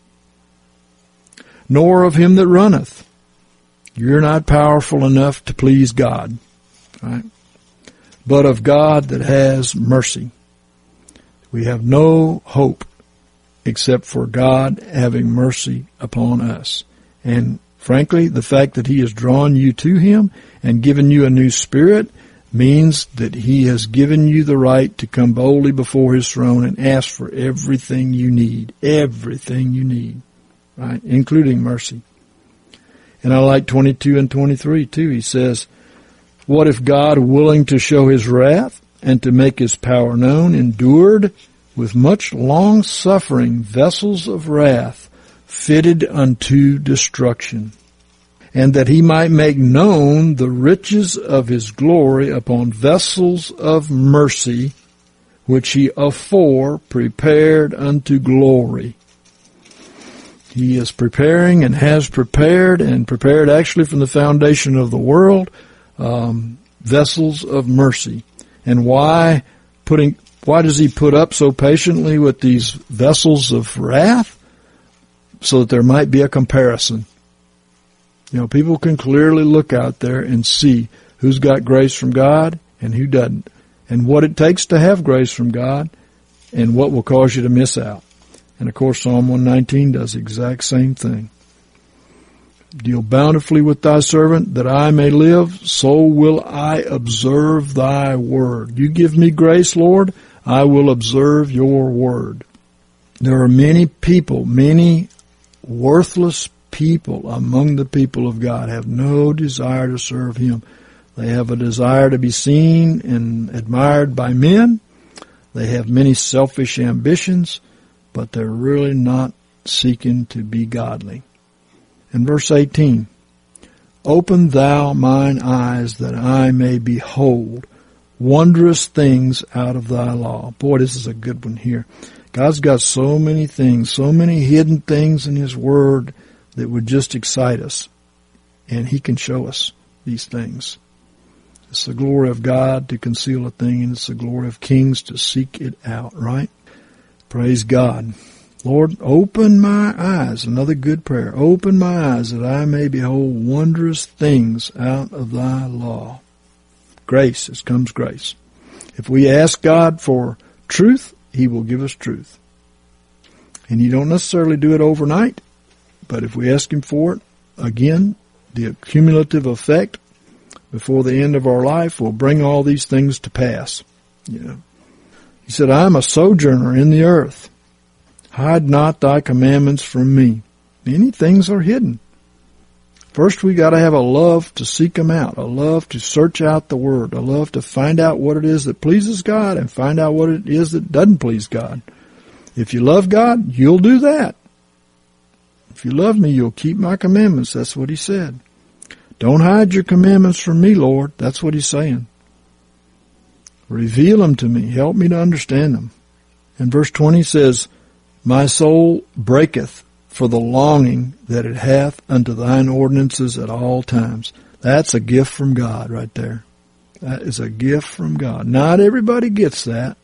Speaker 1: Nor of him that runneth. You're not powerful enough to please God. Right? But of God that has mercy. We have no hope except for God having mercy upon us. And frankly, the fact that He has drawn you to Him and given you a new spirit, means that he has given you the right to come boldly before his throne and ask for everything you need, everything you need, right, including mercy. And I like twenty-two and twenty-three too. He says, what if God, willing to show his wrath and to make his power known, endured with much long suffering vessels of wrath fitted unto destruction, and that he might make known the riches of his glory upon vessels of mercy, which he afore prepared unto glory. He is preparing and has prepared and prepared actually from the foundation of the world, um, vessels of mercy. And why putting, why does he put up so patiently with these vessels of wrath? So that there might be a comparison. You know, people can clearly look out there and see who's got grace from God and who doesn't, and what it takes to have grace from God and what will cause you to miss out. And of course, Psalm one nineteen does the exact same thing. Deal bountifully with thy servant that I may live, so will I observe thy word. You give me grace, Lord, I will observe your word. There are many people, many worthless people among the people of God have no desire to serve him. They have a desire to be seen and admired by men. They have many selfish ambitions, but they're really not seeking to be godly. In verse eighteen, open thou mine eyes that I may behold wondrous things out of thy law. Boy, this is a good one here. God's got so many things, so many hidden things in his word that would just excite us. And he can show us these things. It's the glory of God to conceal a thing, and it's the glory of kings to seek it out, right? Praise God. Lord, open my eyes. Another good prayer. Open my eyes that I may behold wondrous things out of thy law. Grace, as comes grace. If we ask God for truth, he will give us truth. And you don't necessarily do it overnight, but if we ask him for it, again, the cumulative effect before the end of our life will bring all these things to pass. You know, he said, I am a sojourner in the earth. Hide not thy commandments from me. Many things are hidden. First, we got to have a love to seek them out, a love to search out the Word, a love to find out what it is that pleases God and find out what it is that doesn't please God. If you love God, you'll do that. If you love me, you'll keep my commandments. That's what he said. Don't hide your commandments from me, Lord. That's what he's saying. Reveal them to me. Help me to understand them. And verse twenty says, my soul breaketh for the longing that it hath unto thine ordinances at all times. That's a gift from God right there. That is a gift from God. Not everybody gets that.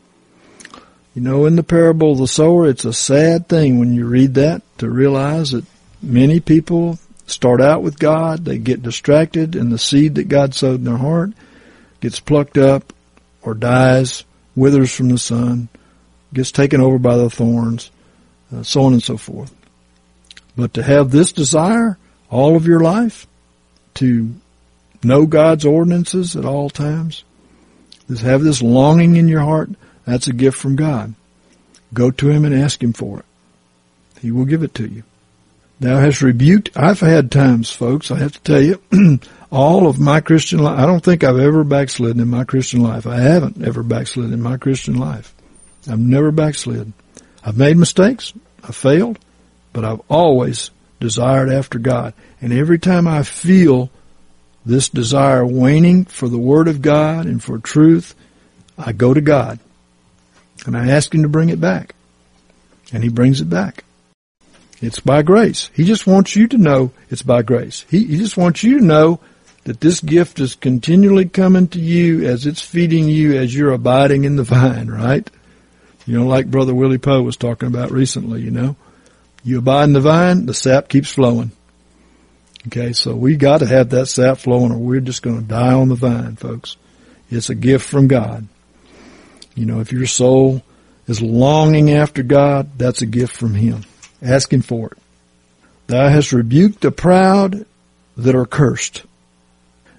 Speaker 1: You know, in the parable of the sower, it's a sad thing when you read that to realize that many people start out with God, they get distracted, and the seed that God sowed in their heart gets plucked up or dies, withers from the sun, gets taken over by the thorns, uh, so on and so forth. But to have this desire all of your life, to know God's ordinances at all times, to have this longing in your heart, that's a gift from God. Go to him and ask him for it. He will give it to you. Thou hast rebuked. I've had times, folks, I have to tell you, all of my Christian life, I don't think I've ever backslidden in my Christian life. I haven't ever backslidden in my Christian life. I've never backslid. I've made mistakes. I've failed. But I've always desired after God. And every time I feel this desire waning for the Word of God and for truth, I go to God. And I ask him to bring it back. And he brings it back. It's by grace. He just wants you to know it's by grace. He, he just wants you to know that this gift is continually coming to you as it's feeding you as you're abiding in the vine, right? You know, like Brother Willie Poe was talking about recently, you know. You abide in the vine, the sap keeps flowing. Okay, so we got to have that sap flowing or we're just going to die on the vine, folks. It's a gift from God. You know, if your soul is longing after God, that's a gift from him. Ask him for it. Thou hast rebuked the proud that are cursed.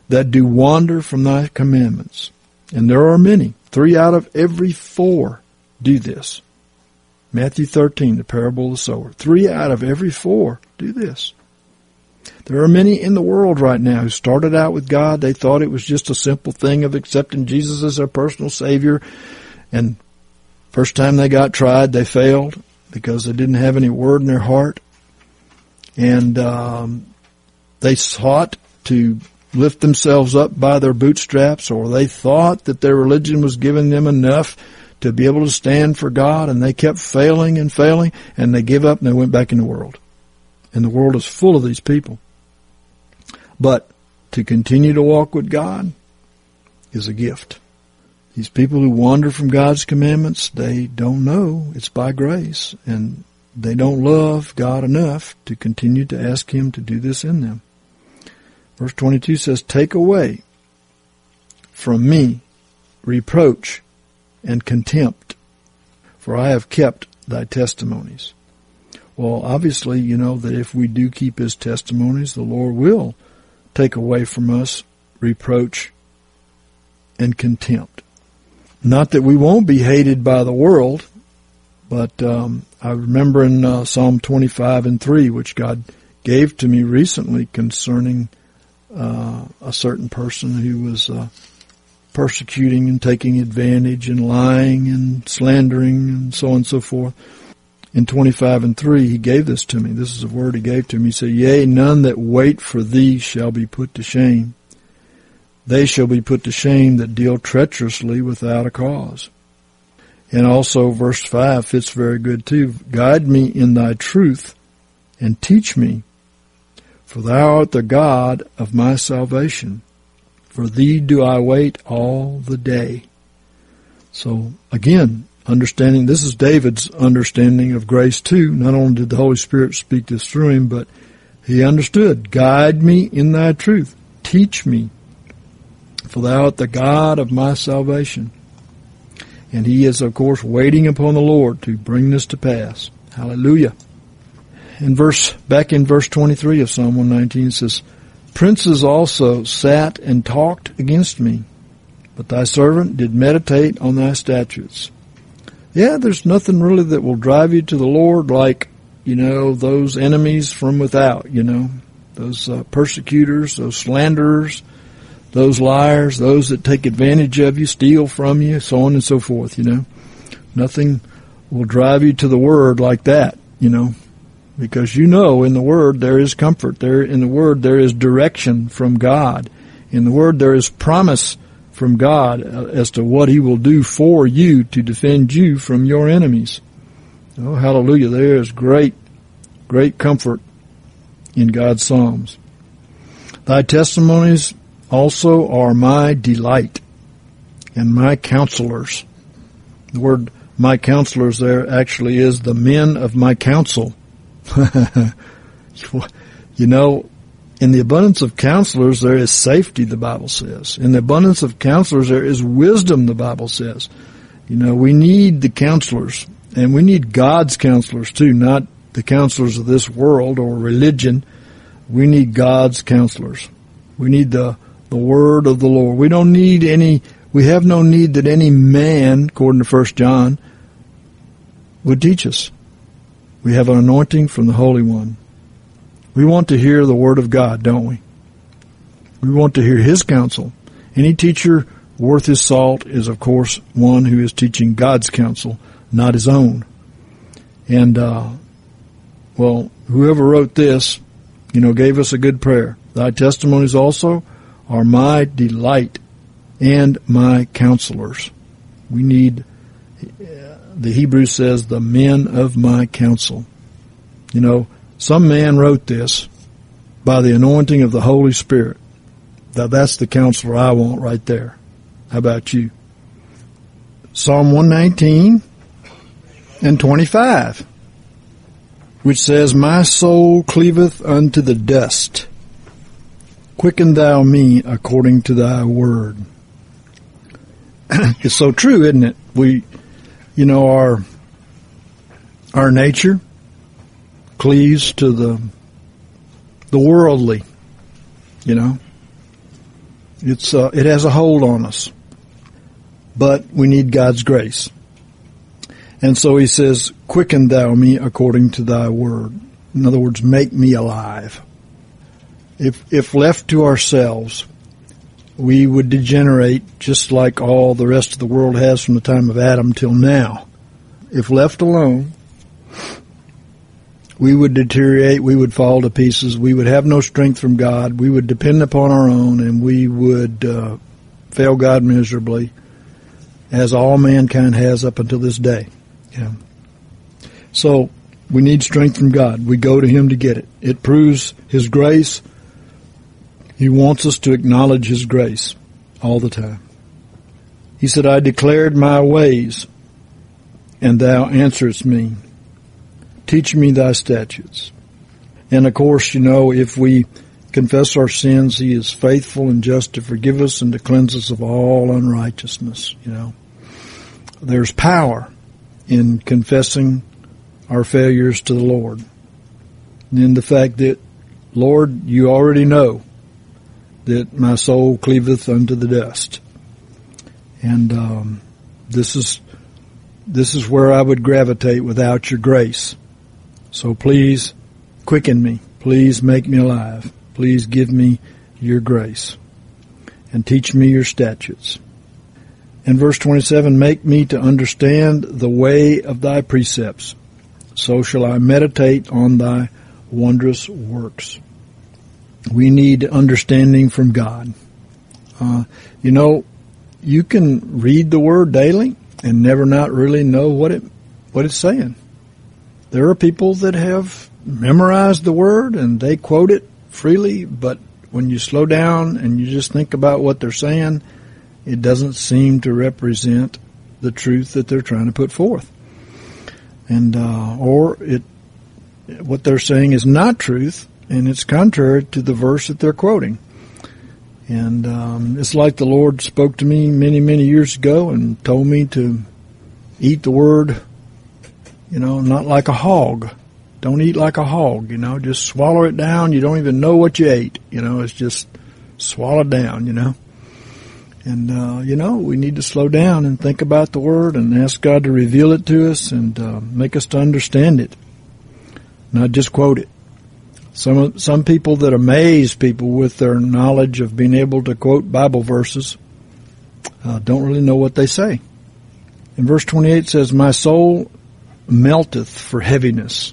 Speaker 1: that do wander from thy commandments. And there are many. Three out of every four do this. Matthew thirteen, the parable of the sower. Three out of every four do this. There are many in the world right now who started out with God. They thought it was just a simple thing of accepting Jesus as their personal Savior. And first time they got tried, they failed because they didn't have any word in their heart. And um, they sought to lift themselves up by their bootstraps, or they thought that their religion was giving them enough to be able to stand for God, and they kept failing and failing, and they give up and they went back in the world. And the world is full of these people. But to continue to walk with God is a gift. These people who wander from God's commandments, they don't know it's by grace, and they don't love God enough to continue to ask Him to do this in them. Verse twenty-two says, take away from me reproach and contempt, for I have kept thy testimonies. Well, obviously, you know that if we do keep His testimonies, the Lord will take away from us reproach and contempt. Not that we won't be hated by the world, but um, I remember in uh, Psalm twenty-five and three, which God gave to me recently concerning uh, a certain person who was uh, persecuting and taking advantage and lying and slandering and so on and so forth. In twenty-five and three, He gave this to me. This is a word He gave to me. He said, yea, none that wait for Thee shall be put to shame. They shall be put to shame that deal treacherously without a cause. And also verse five fits very good too. Guide me in Thy truth and teach me, for Thou art the God of my salvation. For Thee do I wait all the day. So again, understanding, this is David's understanding of grace too. Not only did the Holy Spirit speak this through him, but he understood. Guide me in Thy truth. Teach me, for Thou art the God of my salvation. And he is, of course, waiting upon the Lord to bring this to pass. Hallelujah. In verse, back in verse twenty-three of Psalm one nineteen, it says, princes also sat and talked against me, but Thy servant did meditate on Thy statutes. Yeah, there's nothing really that will drive you to the Lord like, you know, those enemies from without, you know, those uh, persecutors, those slanderers, those liars, those that take advantage of you, steal from you, so on and so forth, you know. Nothing will drive you to the Word like that, you know, because you know in the Word there is comfort. There, in the Word there is direction from God. In the Word there is promise from God as to what He will do for you to defend you from your enemies. Oh, hallelujah. There is great, great comfort in God's Psalms. Thy testimonies also are my delight and my counselors. The word my counselors there actually is the men of my counsel. You know, in the abundance of counselors there is safety, the Bible says. In the abundance of counselors there is wisdom, the Bible says. You know, we need the counselors, and we need God's counselors too, not the counselors of this world or religion. We need God's counselors. We need the the word of the Lord. We don't need any, we have no need that any man, according to First John, would teach us. We have an anointing from the Holy One. We want to hear the Word of God, don't we? We want to hear His counsel. Any teacher worth his salt is, of course, one who is teaching God's counsel, not his own. And, uh, well, whoever wrote this, you know, gave us a good prayer. Thy testimonies also are my delight and my counselors. We need, the Hebrew says, the men of my counsel. You know, some man wrote this by the anointing of the Holy Spirit. Now, that's the counselor I want right there. How about you? Psalm one nineteen and twenty-five, which says, my soul cleaveth unto the dust. Quicken thou me according to Thy word. It's so true, isn't it? We, you know, our our nature cleaves to the the worldly, you know. It's uh, it has a hold on us. But we need God's grace. And so he says, quicken thou me according to thy word. In other words, make me alive. If if left to ourselves, we would degenerate just like all the rest of the world has from the time of Adam till now. If left alone, we would deteriorate, we would fall to pieces, we would have no strength from God, we would depend upon our own, and we would uh, fail God miserably, as all mankind has up until this day. Yeah. So, we need strength from God. We go to Him to get it. It proves His grace. He wants us to acknowledge His grace all the time. He said, I declared my ways, and thou answerest me. Teach me thy statutes. And of course, you know, if we confess our sins, He is faithful and just to forgive us and to cleanse us of all unrighteousness, you know. There's power in confessing our failures to the Lord. And in the fact that, Lord, you already know that my soul cleaveth unto the dust. And um, this is this is where I would gravitate without your grace. So please quicken me. Please make me alive. Please give me your grace. And teach me your statutes. And verse twenty-seven, make me to understand the way of thy precepts. So shall I meditate on thy wondrous works. We need understanding from God. Uh, you know, you can read the Word daily and never not really know what it what it's saying. There are people that have memorized the Word and they quote it freely, but when you slow down and you just think about what they're saying, it doesn't seem to represent the truth that they're trying to put forth. And uh, or it what they're saying is not truth, and it's contrary to the verse that they're quoting. And um, it's like the Lord spoke to me many, many years ago and told me to eat the Word, you know, not like a hog. Don't eat like a hog, you know. Just swallow it down. You don't even know what you ate. You know, it's just swallowed down, you know. And, uh, you know, we need to slow down and think about the Word and ask God to reveal it to us and uh, make us to understand it, not just quote it. Some some people that amaze people with their knowledge of being able to quote Bible verses uh, don't really know what they say. In verse twenty-eight says, my soul melteth for heaviness.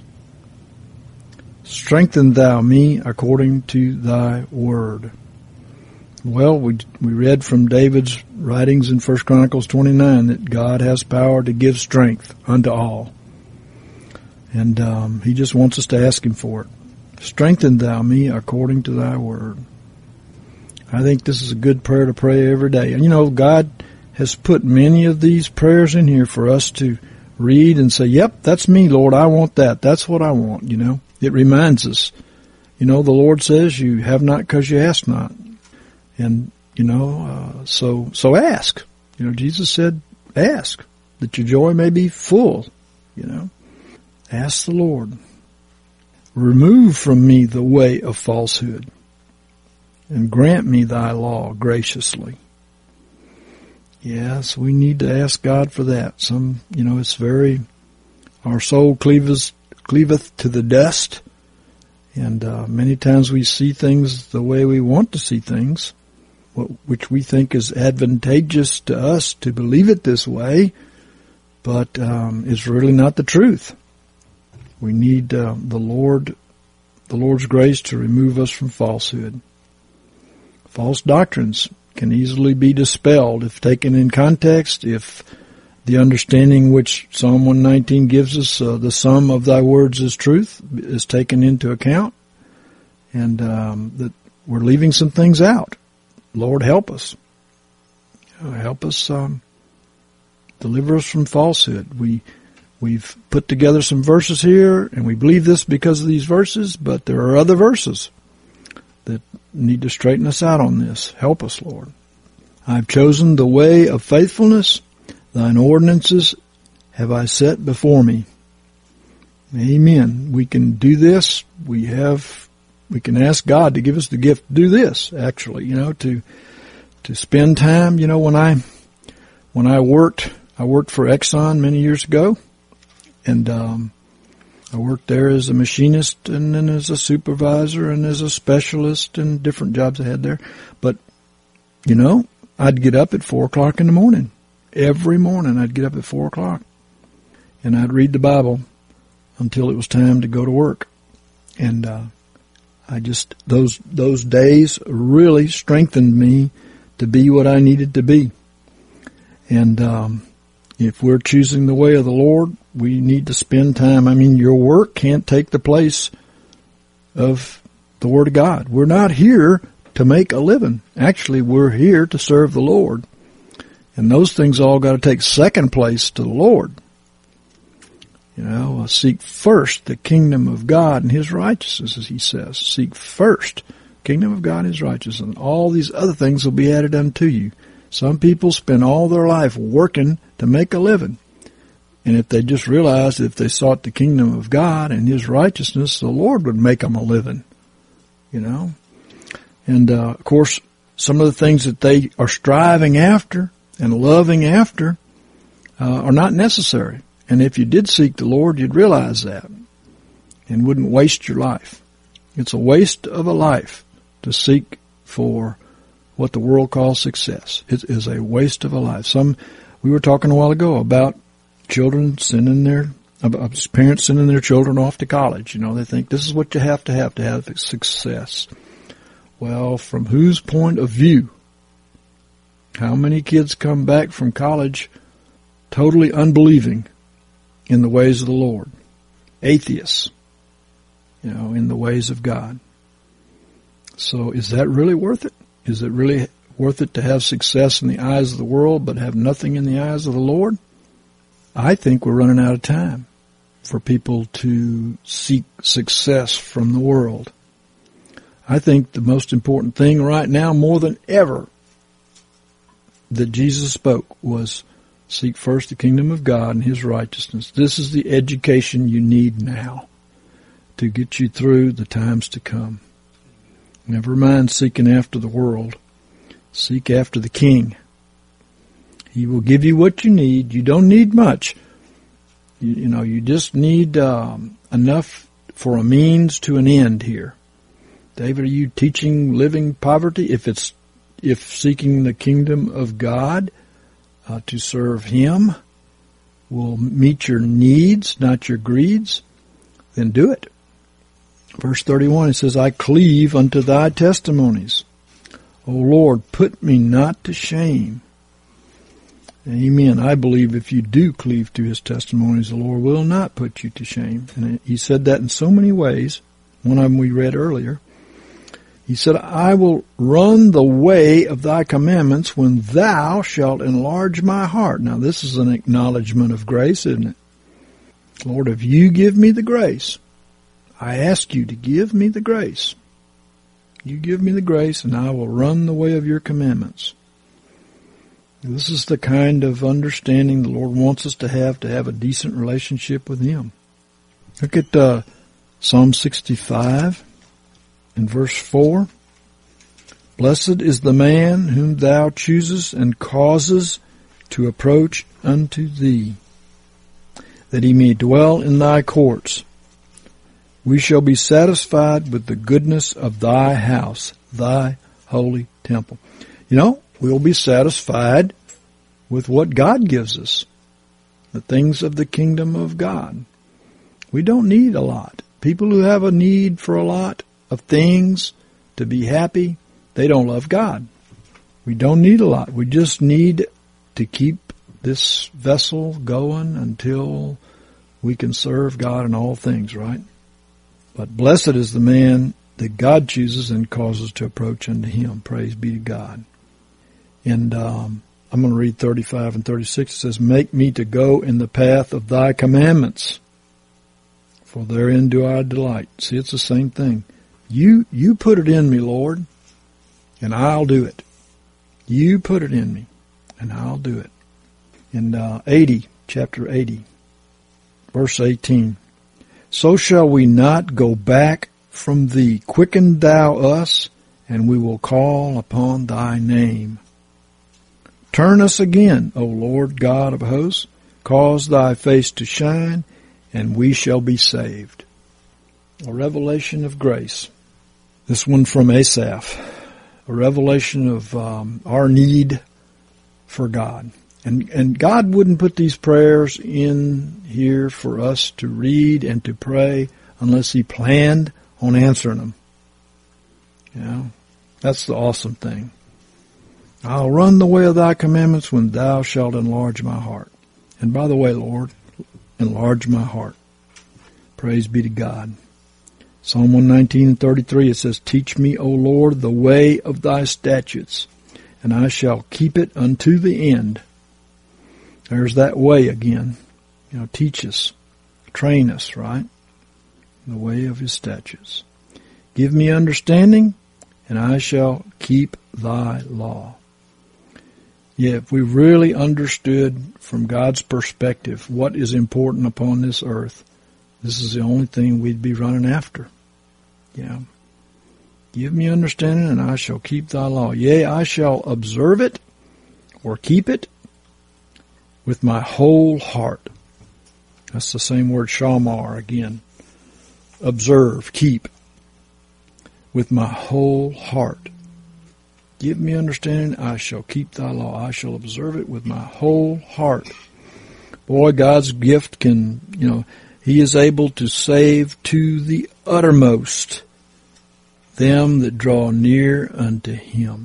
Speaker 1: Strengthen thou me according to thy word. Well, we we read from David's writings in First Chronicles twenty-nine that God has power to give strength unto all. And um, He just wants us to ask Him for it. Strengthen thou me according to thy word. I think this is a good prayer to pray every day. And you know, God has put many of these prayers in here for us to read and say, yep, that's me, Lord, I want that. That's what I want, you know. It reminds us, you know, the Lord says you have not because you ask not. And, you know, uh, so so ask. You know, Jesus said, ask, that your joy may be full, you know. Ask the Lord. Remove from me the way of falsehood, and grant me thy law graciously. Yes, we need to ask God for that. Some, you know, it's very, our soul cleaveth, cleaveth to the dust, and uh, many times we see things the way we want to see things, which we think is advantageous to us to believe it this way, but um, it's really not the truth. We need uh, the Lord, the Lord's grace to remove us from falsehood. False doctrines can easily be dispelled if taken in context, if the understanding which Psalm one nineteen gives us, uh, the sum of thy words is truth, is taken into account, and um, that we're leaving some things out. Lord, help us. Help us um, deliver us from falsehood. We We've put together some verses here, and we believe this because of these verses, but there are other verses that need to straighten us out on this. Help us, Lord. I've chosen the way of faithfulness. Thine ordinances have I set before me. Amen. We can do this. We have, we can ask God to give us the gift to do this, actually, you know, to, to spend time. You know, when I when I worked, I worked for Exxon many years ago, and um, I worked there as a machinist and then as a supervisor and as a specialist and different jobs I had there. But, you know, I'd get up at four o'clock in the morning. Every morning I'd get up at four o'clock, and I'd read the Bible until it was time to go to work. And uh, I just, those those days really strengthened me to be what I needed to be. And um, if we're choosing the way of the Lord, we need to spend time. I mean, your work can't take the place of the Word of God. We're not here to make a living. Actually, we're here to serve the Lord. And those things all got to take second place to the Lord. You know, seek first the kingdom of God and His righteousness, as He says. Seek first kingdom of God and His righteousness, and all these other things will be added unto you. Some people spend all their life working to make a living. And if they just realized that if they sought the kingdom of God and His righteousness, the Lord would make them a living. You know? And, uh, of course, some of the things that they are striving after and loving after uh, are not necessary. And if you did seek the Lord, you'd realize that and wouldn't waste your life. It's a waste of a life to seek for what the world calls success. It is a waste of a life. Some, we were talking a while ago about children sending their, about parents sending their children off to college. You know, they think this is what you have to have to have success. Well, from whose point of view? How many kids come back from college totally unbelieving in the ways of the Lord? Atheists, you know, in the ways of God. So is that really worth it? Is it really worth it to have success in the eyes of the world but have nothing in the eyes of the Lord? I think we're running out of time for people to seek success from the world. I think the most important thing right now, more than ever, that Jesus spoke was seek first the kingdom of God and His righteousness. This is the education you need now to get you through the times to come. Never mind seeking after the world. Seek after the King. He will give you what you need. You don't need much. You, you know, you just need um, enough for a means to an end here. David, are you teaching living poverty? If it's if seeking the kingdom of God uh, to serve Him will meet your needs, not your greeds, then do it. Verse thirty-one, it says, I cleave unto thy testimonies. O Lord, put me not to shame. Amen. I believe if you do cleave to His testimonies, the Lord will not put you to shame. And He said that in so many ways. One of them we read earlier. He said, I will run the way of thy commandments when thou shalt enlarge my heart. Now, this is an acknowledgement of grace, isn't it? Lord, if you give me the grace, I ask you to give me the grace. You give me the grace, and I will run the way of your commandments. This is the kind of understanding the Lord wants us to have, to have a decent relationship with Him. Look at uh, Psalm sixty-five in verse four. Blessed is the man whom thou choosest and causes to approach unto thee, that he may dwell in thy courts. We shall be satisfied with the goodness of thy house, thy holy temple. You know, we'll be satisfied with what God gives us, the things of the kingdom of God. We don't need a lot. People who have a need for a lot of things to be happy, they don't love God. We don't need a lot. We just need to keep this vessel going until we can serve God in all things, right? But blessed is the man that God chooses and causes to approach unto Him. Praise be to God. And um, I'm going to read thirty-five and thirty-six. It says, make me to go in the path of thy commandments, for therein do I delight. See, it's the same thing. You you put it in me, Lord, and I'll do it. You put it in me, and I'll do it. In uh, eighty, chapter eighty, verse eighteen, so shall we not go back from thee. Quicken thou us, and we will call upon thy name. Turn us again, O Lord God of hosts. Cause thy face to shine, and we shall be saved. A revelation of grace. This one from Asaph. A revelation of um, our need for God. And, and God wouldn't put these prayers in here for us to read and to pray unless He planned on answering them. You know, that's the awesome thing. I'll run the way of thy commandments when thou shalt enlarge my heart. And by the way, Lord, enlarge my heart. Praise be to God. Psalm one nineteen and thirty-three, it says, Teach me, O Lord, the way of thy statutes, and I shall keep it unto the end. There's that way again. You know, teach us, train us, right? The way of his statutes. Give me understanding, and I shall keep thy law. Yeah, if we really understood from God's perspective what is important upon this earth, this is the only thing we'd be running after. Yeah. Give me understanding, and I shall keep thy law. Yea, I shall observe it, or keep it, with my whole heart. That's the same word, shamar, again. Observe, keep, with my whole heart. Give me understanding, I shall keep thy law. I shall observe it with my whole heart. Boy, God's gift can, you know, He is able to save to the uttermost them that draw near unto Him.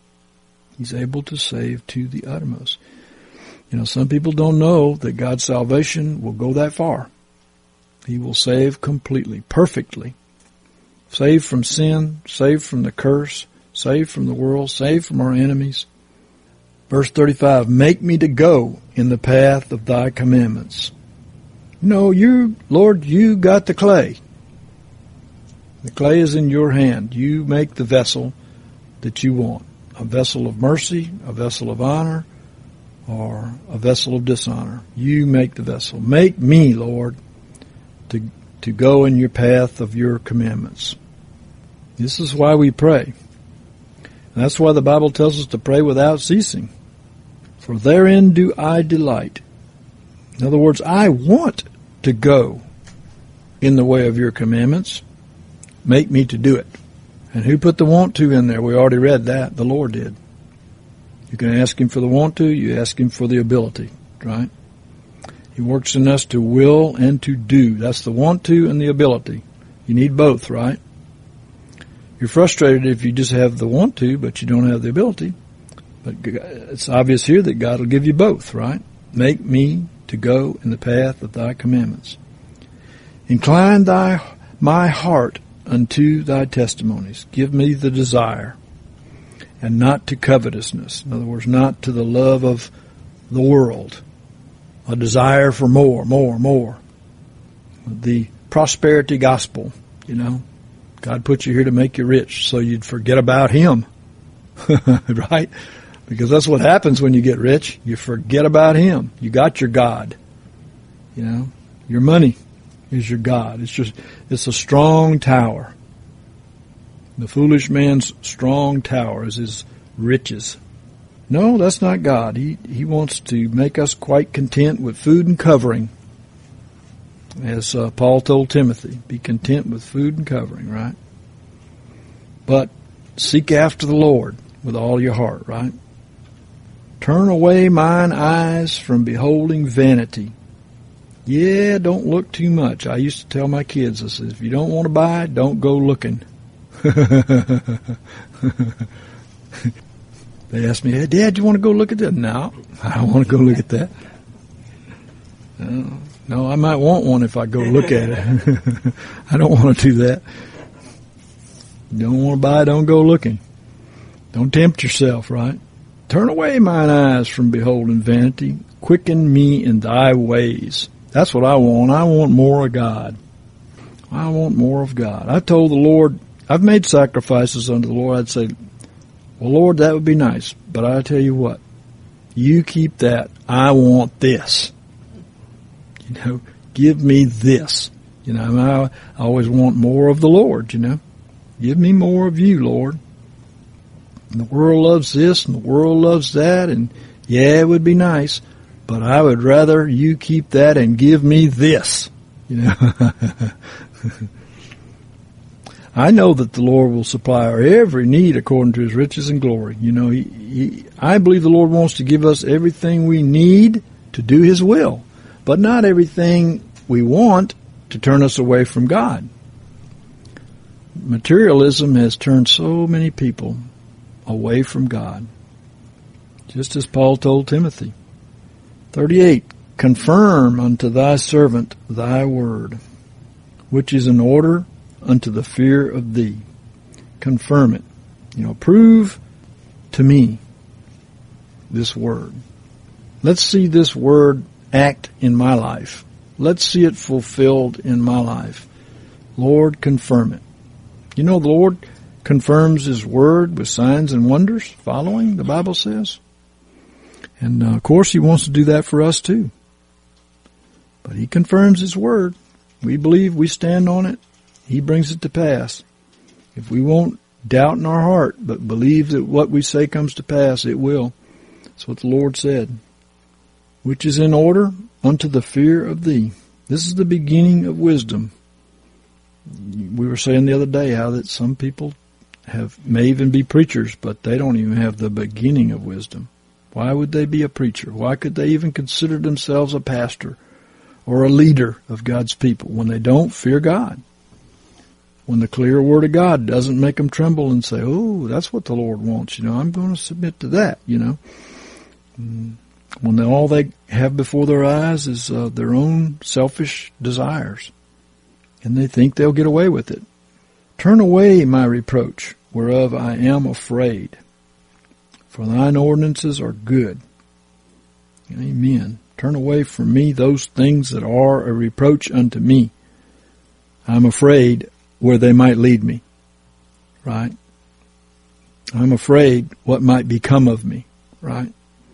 Speaker 1: He's able to save to the uttermost. You know, some people don't know that God's salvation will go that far. He will save completely, perfectly. Save from sin, save from the curse, save from the world, save from our enemies. Verse thirty-five, make me to go in the path of thy commandments. No, you, Lord, you got the clay. The clay is in your hand. You make the vessel that you want. A vessel of mercy, a vessel of honor, or a vessel of dishonor. You make the vessel. Make me, Lord, to, to go in your path of your commandments. This is why we pray. And that's why the Bible tells us to pray without ceasing. For therein do I delight. In other words, I want to go in the way of your commandments. Make me to do it. And who put the want to in there? We already read that. The Lord did. You can ask Him for the want to. You ask Him for the ability, right? He works in us to will and to do. That's the want to and the ability. You need both, right? You're frustrated if you just have the want to, but you don't have the ability. But it's obvious here that God will give you both, right? Make me to go in the path of thy commandments. Incline thy my heart unto thy testimonies. Give me the desire, and not to covetousness. In other words, not to the love of the world. A desire for more, more, more. The prosperity gospel, you know. God put you here to make you rich so you'd forget about Him. Right? Because that's what happens when you get rich. You forget about Him. You got your God. You know, your money is your God. It's just, it's a strong tower. The foolish man's strong tower is his riches. No, that's not God. He, he wants to make us quite content with food and covering. As uh, Paul told Timothy, be content with food and covering, right? But seek after the Lord with all your heart, right? Turn away mine eyes from beholding vanity. Yeah, don't look too much. I used to tell my kids, I said, if you don't want to buy, don't go looking. They asked me, hey, Dad, you want to go look at that? No, I don't want to go look at that. No, no, I might want one if I go look at it. I don't want to do that. You don't want to buy, don't go looking. Don't tempt yourself, right? Turn away mine eyes from beholding vanity. Quicken me in thy ways. That's what I want. I want more of God. I want more of God. I told the Lord, I've made sacrifices unto the Lord. I'd say, well, Lord, that would be nice. But I tell you what, you keep that. I want this. You know, give me this. You know, I, I always want more of the Lord, you know. Give me more of you, Lord. And the world loves this and the world loves that, and Yeah, it would be nice, but I would rather you keep that and give me this. You know, I know that the Lord will supply our every need according to His riches and glory. You know, he, he, I believe the Lord wants to give us everything we need to do His will, but not everything we want to turn us away from God. Materialism has turned so many people away from God, just as Paul told Timothy. thirty-eight, confirm unto thy servant thy word, which is in order unto the fear of thee. Confirm it. You know, prove to me this word. Let's see this word act in my life. Let's see it fulfilled in my life. Lord, confirm it. You know, the Lord confirms His word with signs and wonders following, the Bible says. And, uh, of course, He wants to do that for us, too. But He confirms His word. We believe, we stand on it. He brings it to pass. If we won't doubt in our heart, but believe that what we say comes to pass, it will. That's what the Lord said. Which is in order unto the fear of thee. This is the beginning of wisdom. We were saying the other day how that some people have may even be preachers, but they don't even have the beginning of wisdom. Why would they be a preacher? Why could they even consider themselves a pastor or a leader of God's people when they don't fear God? When the clear word of God doesn't make them tremble and say, oh, that's what the Lord wants, you know, I'm going to submit to that, you know. When they, all they have before their eyes is uh, their own selfish desires, and they think they'll get away with it. Turn away my reproach, whereof I am afraid, for thine ordinances are good. Amen. Turn away from me those things that are a reproach unto me. I'm afraid where they might lead me, right? I'm afraid what might become of me, right?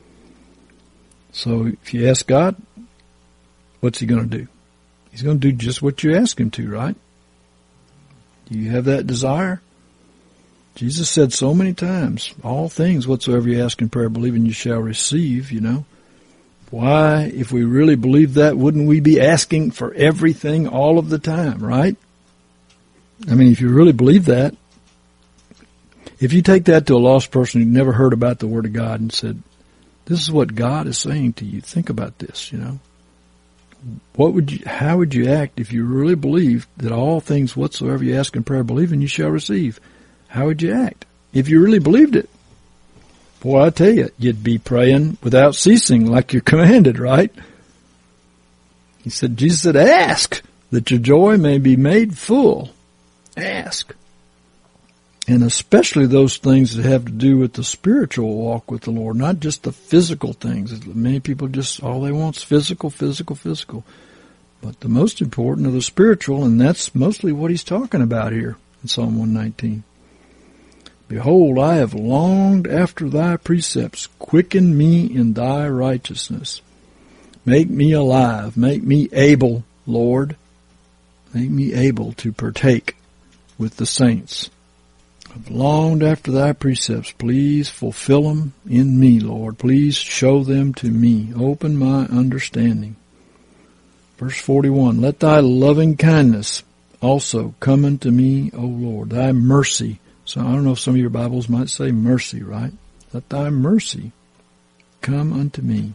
Speaker 1: So if you ask God, what's He going to do? He's going to do just what you ask Him to, right? Do you have that desire? Jesus said so many times, all things whatsoever you ask in prayer, believing you shall receive, you know. Why, if we really believe that, wouldn't we be asking for everything all of the time, right? I mean, if you really believe that, if you take that to a lost person who never heard about the Word of God and said, this is what God is saying to you, think about this, you know. What would you, how would you act if you really believed that all things whatsoever you ask in prayer, believing you shall receive? How would you act if you really believed it? Boy, I tell you, you'd be praying without ceasing like you're commanded, right? He said, Jesus said, ask that your joy may be made full. Ask. And especially those things that have to do with the spiritual walk with the Lord, not just the physical things. Many people just, all they want is physical, physical, physical. But the most important are the spiritual, and that's mostly what He's talking about here in Psalm one nineteen. Behold, I have longed after thy precepts. Quicken me in thy righteousness. Make me alive. Make me able, Lord. Make me able to partake with the saints. I've longed after thy precepts. Please fulfill them in me, Lord. Please show them to me. Open my understanding. Verse forty-one, let thy loving kindness also come unto me, O Lord. Thy mercy. So I don't know if some of your Bibles might say mercy, right? Let thy mercy come unto me.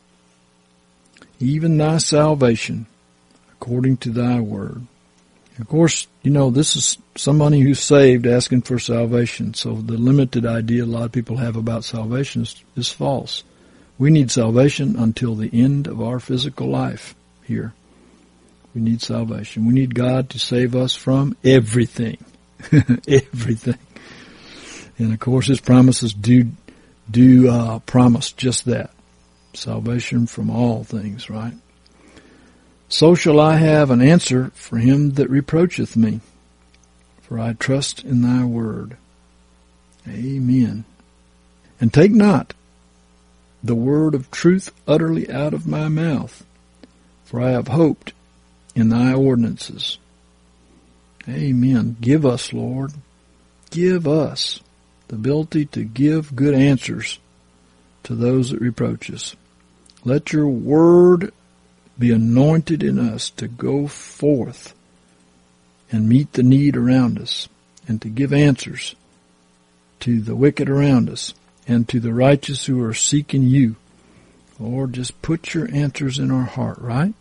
Speaker 1: Even thy salvation according to thy word. Of course, you know, this is somebody who's saved asking for salvation. So the limited idea a lot of people have about salvation is, is false. We need salvation until the end of our physical life here. We need salvation. We need God to save us from everything. Everything. And of course, His promises do, do uh, promise just that. Salvation from all things, right? So shall I have an answer for him that reproacheth me, for I trust in thy word. Amen. And take not the word of truth utterly out of my mouth, for I have hoped in thy ordinances. Amen. Give us, Lord, give us the ability to give good answers to those that reproach us. Let your word be anointed in us to go forth and meet the need around us, and to give answers to the wicked around us, and to the righteous who are seeking you. Lord, just put your answers in our heart, right?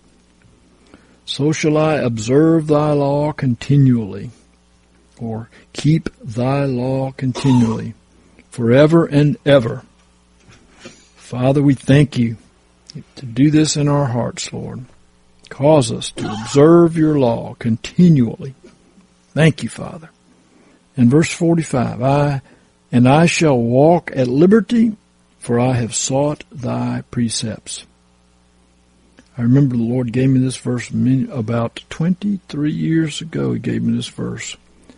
Speaker 1: So shall I observe thy law continually, or keep thy law continually, forever and ever. Father, we thank you to do this in our hearts, Lord. Cause us to observe your law continually. Thank you, Father. In verse forty-five, I and I shall walk at liberty, for I have sought thy precepts. I remember the Lord gave me this verse about twenty-three years ago. He gave me this verse.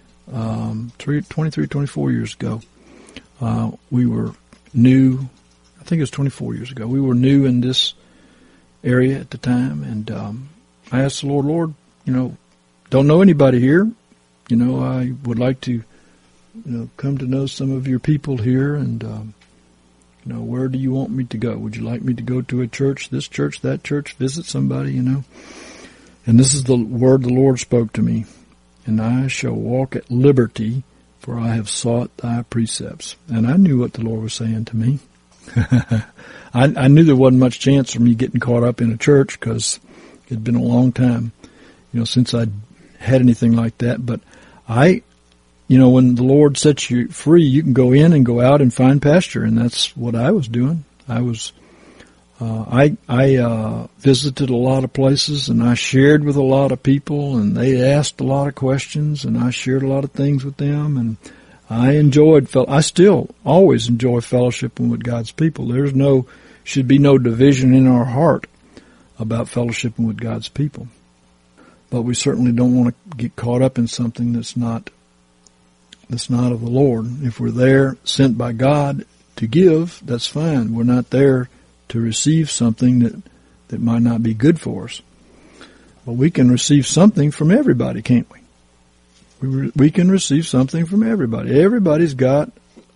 Speaker 1: Um, twenty-three, twenty-four years ago. Uh, we were new. I think it was twenty-four years ago. We were new in this area at the time, and um, I asked the Lord, Lord, you know, don't know anybody here. You know, I would like to, you know, come to know some of your people here, and um, you know, where do you want me to go? Would you like me to go to a church, this church, that church, visit somebody, you know? And this is the word the Lord spoke to me. And I shall walk at liberty, for I have sought thy precepts. And I knew what the Lord was saying to me. I, I knew there wasn't much chance of me getting caught up in a church, because it had been a long time, you know, since I'd had anything like that. But I, you know, when the Lord sets you free, you can go in and go out and find pasture, and that's what I was doing. I was, uh, I, I, uh, visited a lot of places, and I shared with a lot of people, and they asked a lot of questions, and I shared a lot of things with them, and I enjoyed, I still always enjoy fellowshipping with God's people. There's no, should be no division in our heart about fellowshipping with God's people. But we certainly don't want to get caught up in something that's not that's not of the Lord. If we're there sent by God to give, that's fine. We're not there to receive something that, that might not be good for us. But we can receive something from everybody, can't we? We, re, we can receive something from everybody. Everybody's got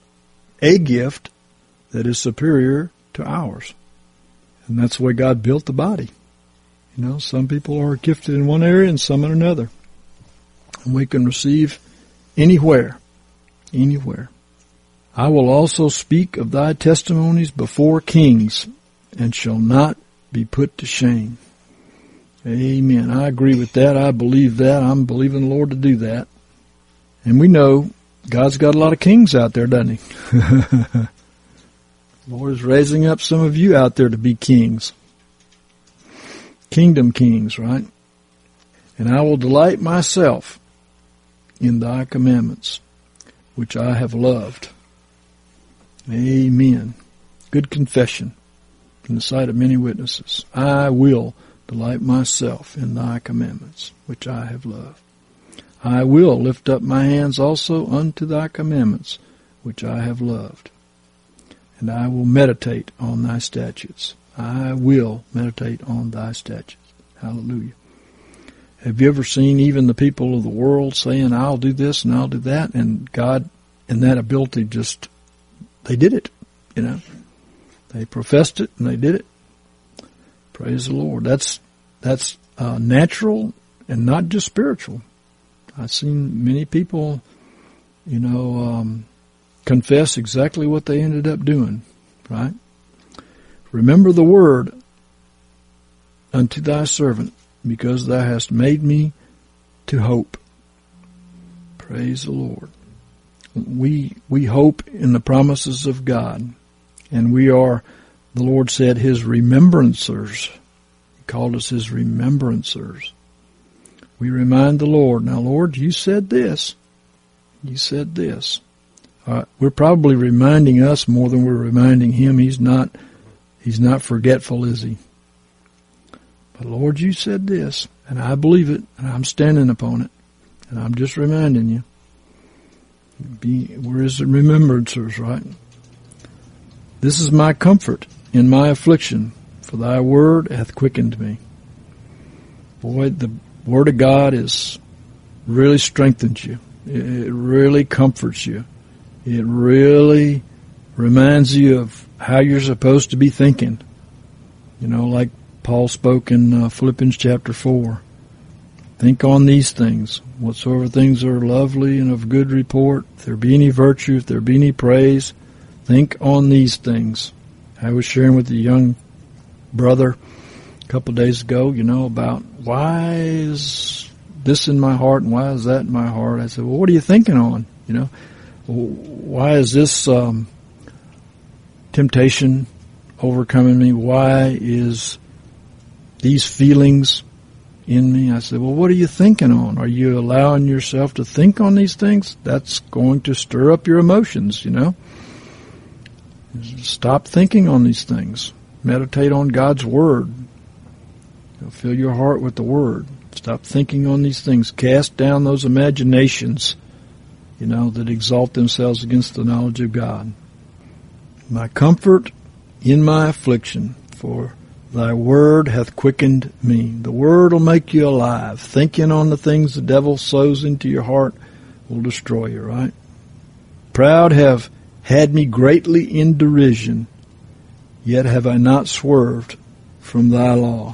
Speaker 1: a gift that is superior to ours. And that's the way God built the body. You know, some people are gifted in one area and some in another. And we can receive anywhere, anywhere. I will also speak of thy testimonies before kings, and shall not be put to shame. Amen. I agree with that. I believe that. I'm believing the Lord to do that. And we know God's got a lot of kings out there, doesn't he? The Lord is raising up some of you out there to be kings. Kingdom kings, right? And I will delight myself in thy commandments, which I have loved. Amen. Good confession in the sight of many witnesses. I will delight myself in thy commandments, which I have loved. I will lift up my hands also unto thy commandments, which I have loved. And I will meditate on thy statutes. I will meditate on thy statutes. Hallelujah. Have you ever seen even the people of the world saying, I'll do this and I'll do that, and God, in that ability, just, they did it, you know. They professed it and they did it. Praise the Lord. That's, that's uh, natural and not just spiritual. I've seen many people, you know, um, confess exactly what they ended up doing, right? Remember the word unto thy servant, because thou hast made me to hope. Praise the Lord. We we hope in the promises of God, and we are, the Lord said, his remembrancers. He called us his remembrancers. We remind the Lord, now Lord, you said this. You said this. Uh, we're probably reminding us more than we're reminding him. He's not He's not forgetful, is he? But Lord, you said this, and I believe it, and I'm standing upon it, and I'm just reminding you. Be, where is the remembrancers, right? This is my comfort in my affliction, for thy word hath quickened me. Boy, the word of God is really strengthens you. It really comforts you. It really reminds you of how you're supposed to be thinking. You know, like Paul spoke in uh, Philippians chapter four. Think on these things, whatsoever things are lovely and of good report, if there be any virtue, if there be any praise, think on these things. I was sharing with a young brother a couple of days ago, you know, about why is this in my heart and why is that in my heart? I said, well, what are you thinking on? You know, why is this um, temptation overcoming me? Why is these feelings in me? I said, well, what are you thinking on? Are you allowing yourself to think on these things? That's going to stir up your emotions, you know. Stop thinking on these things. Meditate on God's Word. Fill your heart with the Word. Stop thinking on these things. Cast down those imaginations, you know, that exalt themselves against the knowledge of God. My comfort in my affliction, for thy word hath quickened me. The word will make you alive. Thinking on the things the devil sows into your heart will destroy you, right? Proud have had me greatly in derision, yet have I not swerved from thy law.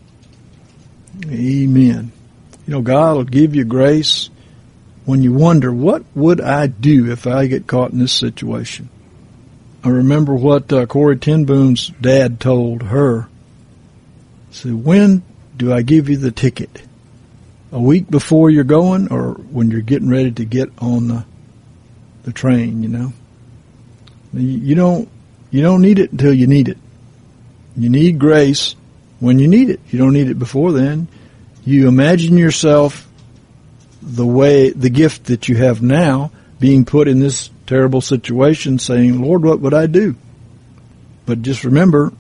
Speaker 1: Amen. You know, God will give you grace when you wonder, what would I do if I get caught in this situation? I remember what uh, Corrie ten Boom's dad told her. He said, when do I give you the ticket? A week before you're going or when you're getting ready to get on the the train, you know? You don't, you don't need it until you need it. You need grace when you need it. You don't need it before then. You imagine yourself the way, the gift that you have now being put in this terrible situation saying, Lord, what would I do? But just remember,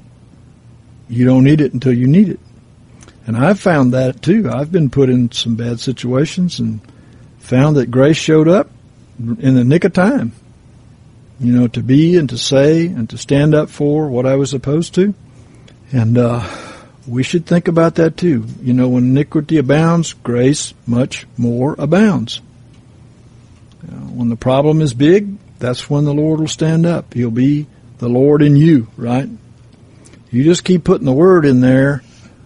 Speaker 1: you don't need it until you need it. And I've found that too. I've been put in some bad situations and found that grace showed up in the nick of time. You know, to be and to say and to stand up for what I was supposed to. And uh, we should think about that too. You know, when iniquity abounds, grace much more abounds. You know, when the problem is big, that's when the Lord will stand up. He'll be the Lord in you, right? You just keep putting the word in there,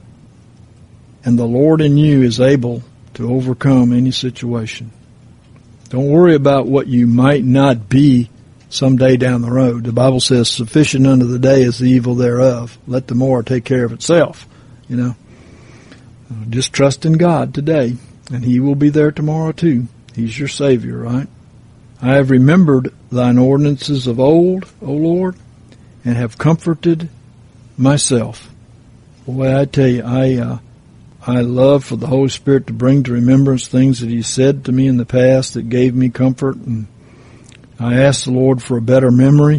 Speaker 1: and the Lord in you is able to overcome any situation. Don't worry about what you might not be someday down the road. The Bible says, sufficient unto the day is the evil thereof. Let the more take care of itself, you know. Just trust in God today, and He will be there tomorrow too. He's your Savior, right? I have remembered thine ordinances of old, O Lord, and have comforted myself. Boy, I tell you, I uh, I love for the Holy Spirit to bring to remembrance things that He said to me in the past that gave me comfort, and I asked the Lord for a better memory.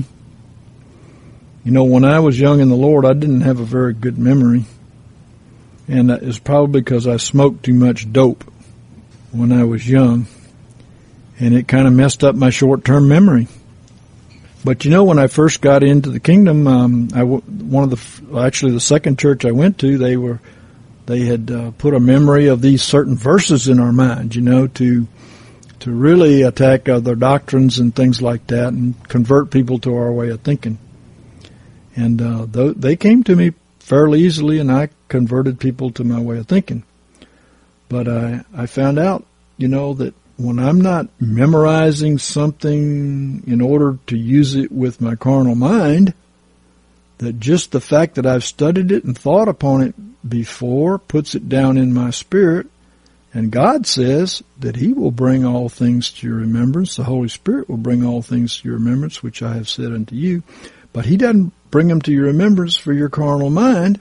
Speaker 1: You know, when I was young in the Lord, I didn't have a very good memory, and it was probably because I smoked too much dope when I was young, and it kind of messed up my short-term memory. But you know, when I first got into the kingdom, um, I w- one of the actually the second church I went to, they were they had uh, put a memory of these certain verses in our minds, you know, to to really attack other doctrines and things like that, and convert people to our way of thinking. And uh, th- they came to me fairly easily, and I converted people to my way of thinking. But I I found out, you know, that when I'm not memorizing something in order to use it with my carnal mind, that just the fact that I've studied it and thought upon it before puts it down in my spirit. And God says that He will bring all things to your remembrance. The Holy Spirit will bring all things to your remembrance, which I have said unto you. But He doesn't bring them to your remembrance for your carnal mind.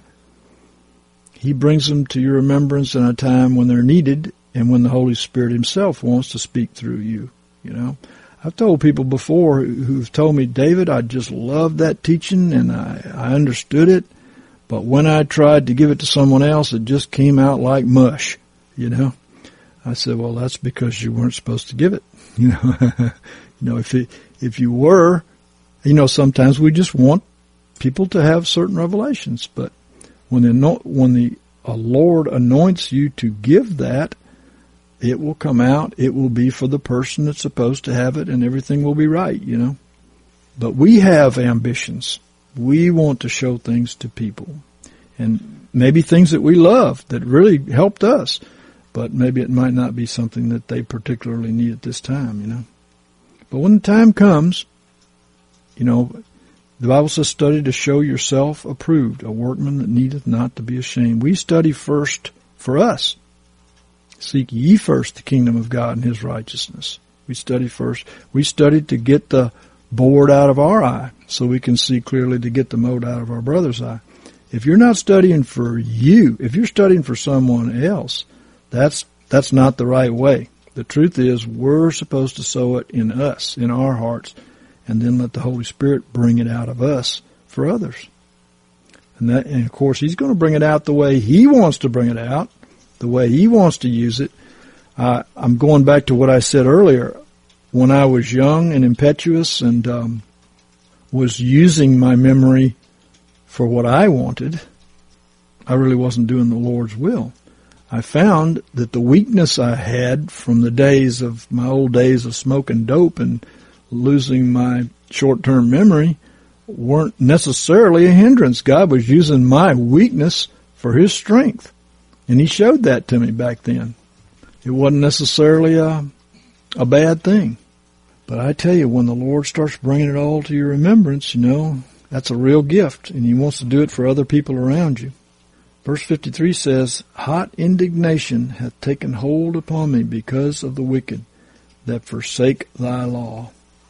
Speaker 1: He brings them to your remembrance in a time when they're needed, and when the Holy Spirit Himself wants to speak through you, you know. I've told people before who've told me, David, I just loved that teaching and I, I understood it, but when I tried to give it to someone else, it just came out like mush, you know. I said, well, that's because you weren't supposed to give it, you know. you know, if it, if you were, you know, sometimes we just want people to have certain revelations, but when the when the uh, Lord anoints you to give that, it will come out. It will be for the person that's supposed to have it, and everything will be right, you know. But we have ambitions. We want to show things to people. And maybe things that we love that really helped us. But maybe it might not be something that they particularly need at this time, you know. But when the time comes, you know, the Bible says, study to show yourself approved, a workman that needeth not to be ashamed. We study first for us. Seek ye first the kingdom of God and his righteousness. We study first. We study to get the board out of our eye so we can see clearly to get the mote out of our brother's eye. If you're not studying for you, if you're studying for someone else, that's that's not the right way. The truth is we're supposed to sow it in us, in our hearts, and then let the Holy Spirit bring it out of us for others. And, that, and of course, he's going to bring it out the way he wants to bring it out, the way he wants to use it. Uh, I'm going back to what I said earlier. When I was young and impetuous and um, was using my memory for what I wanted, I really wasn't doing the Lord's will. I found that the weakness I had from the days of my old days of smoking dope and losing my short-term memory weren't necessarily a hindrance. God was using my weakness for his strength. And he showed that to me back then. It wasn't necessarily a, a bad thing. But I tell you, when the Lord starts bringing it all to your remembrance, you know, that's a real gift. And he wants to do it for other people around you. Verse fifty-three says, hot indignation hath taken hold upon me because of the wicked that forsake thy law.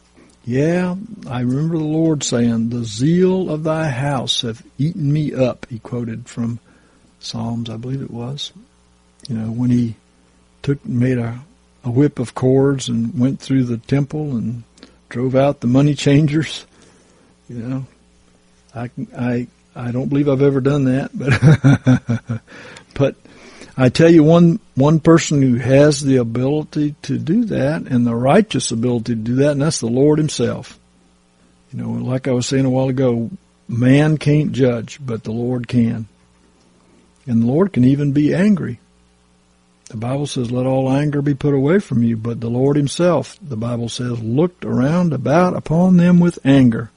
Speaker 1: Yeah, I remember the Lord saying, the zeal of thy house hath eaten me up. He quoted from Psalms, I believe it was. You know, when he took made a, a whip of cords and went through the temple and drove out the money changers. You know, I, I, I don't believe I've ever done that, but but I tell you, one one person who has the ability to do that and the righteous ability to do that, and that's the Lord himself. You know, like I was saying a while ago, man can't judge, but the Lord can. And the Lord can even be angry. The Bible says, let all anger be put away from you, but the Lord himself, the Bible says, looked around about upon them with anger.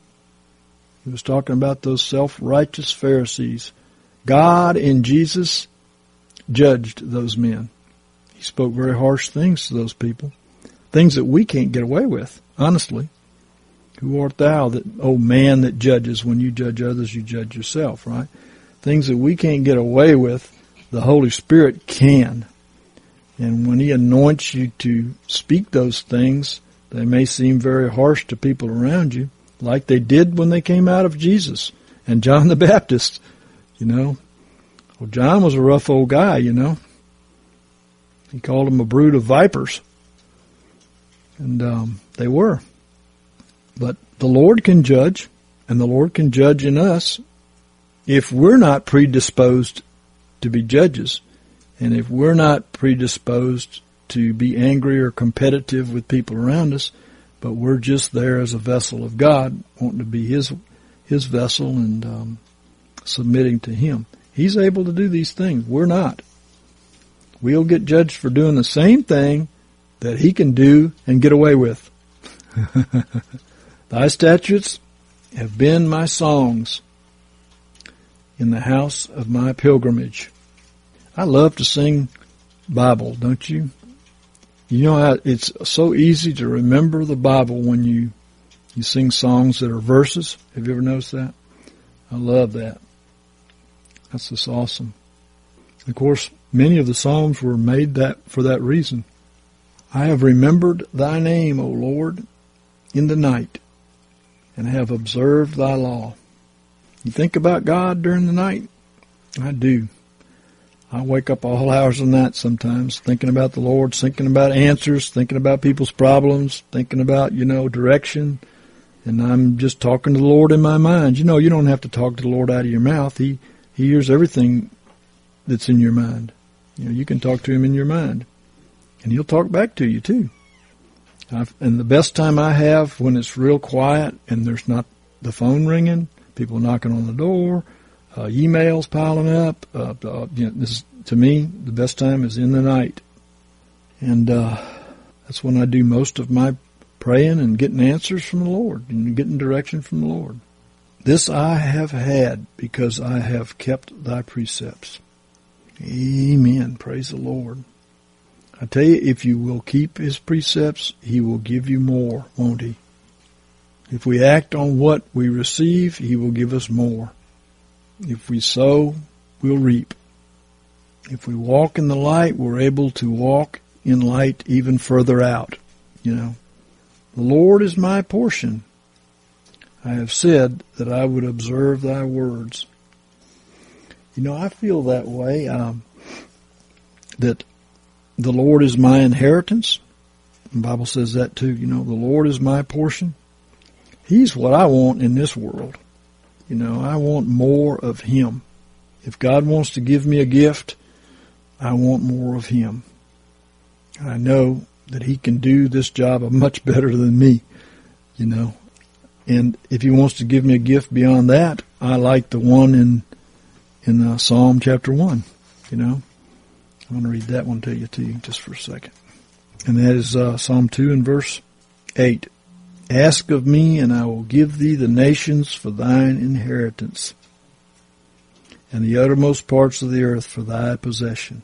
Speaker 1: He was talking about those self-righteous Pharisees. God in Jesus judged those men. He spoke very harsh things to those people, things that we can't get away with, honestly. Who art thou, that, oh man that judges? When you judge others, you judge yourself, right? Things that we can't get away with, the Holy Spirit can. And when he anoints you to speak those things, they may seem very harsh to people around you, like they did when they came out of Jesus and John the Baptist, you know. Well, John was a rough old guy, you know. He called them a brood of vipers. And um, they were. But the Lord can judge, and the Lord can judge in us if we're not predisposed to be judges, and if we're not predisposed to be angry or competitive with people around us, but we're just there as a vessel of God, wanting to be His His vessel and um, submitting to Him. He's able to do these things. We're not. We'll get judged for doing the same thing that He can do and get away with. Thy statutes have been my songs in the house of my pilgrimage. I love to sing Bible, don't you? You know how it's so easy to remember the Bible when you you sing songs that are verses. Have you ever noticed that? I love that. That's just awesome. Of course, many of the Psalms were made that for that reason. I have remembered thy name, O Lord, in the night, and have observed thy law. You think about God during the night? I do. I wake up all hours of the night sometimes thinking about the Lord, thinking about answers, thinking about people's problems, thinking about, you know, direction. And I'm just talking to the Lord in my mind. You know, you don't have to talk to the Lord out of your mouth. He He hears everything that's in your mind. You know, you can talk to Him in your mind. And He'll talk back to you, too. I've, and the best time I have when it's real quiet and there's not the phone ringing, people knocking on the door, uh, emails piling up. Uh, uh, you know, this, to me, the best time is in the night. And uh, that's when I do most of my praying and getting answers from the Lord and getting direction from the Lord. This I have had because I have kept thy precepts. Amen. Praise the Lord. I tell you, if you will keep his precepts, he will give you more, won't he? If we act on what we receive, he will give us more. If we sow, we'll reap. If we walk in the light, we're able to walk in light even further out. You know, the Lord is my portion. I have said that I would observe thy words. You know, I feel that way, um, that the Lord is my inheritance. The Bible says that too. You know, the Lord is my portion. He's what I want in this world. You know, I want more of him. If God wants to give me a gift, I want more of him. I know that he can do this job much better than me, you know. And if he wants to give me a gift beyond that, I like the one in in uh, Psalm chapter one, you know. I'm going to read that one to you, too, just for a second. And that is uh, Psalm two and verse eight. Ask of me, and I will give thee the nations for thine inheritance, and the uttermost parts of the earth for thy possession.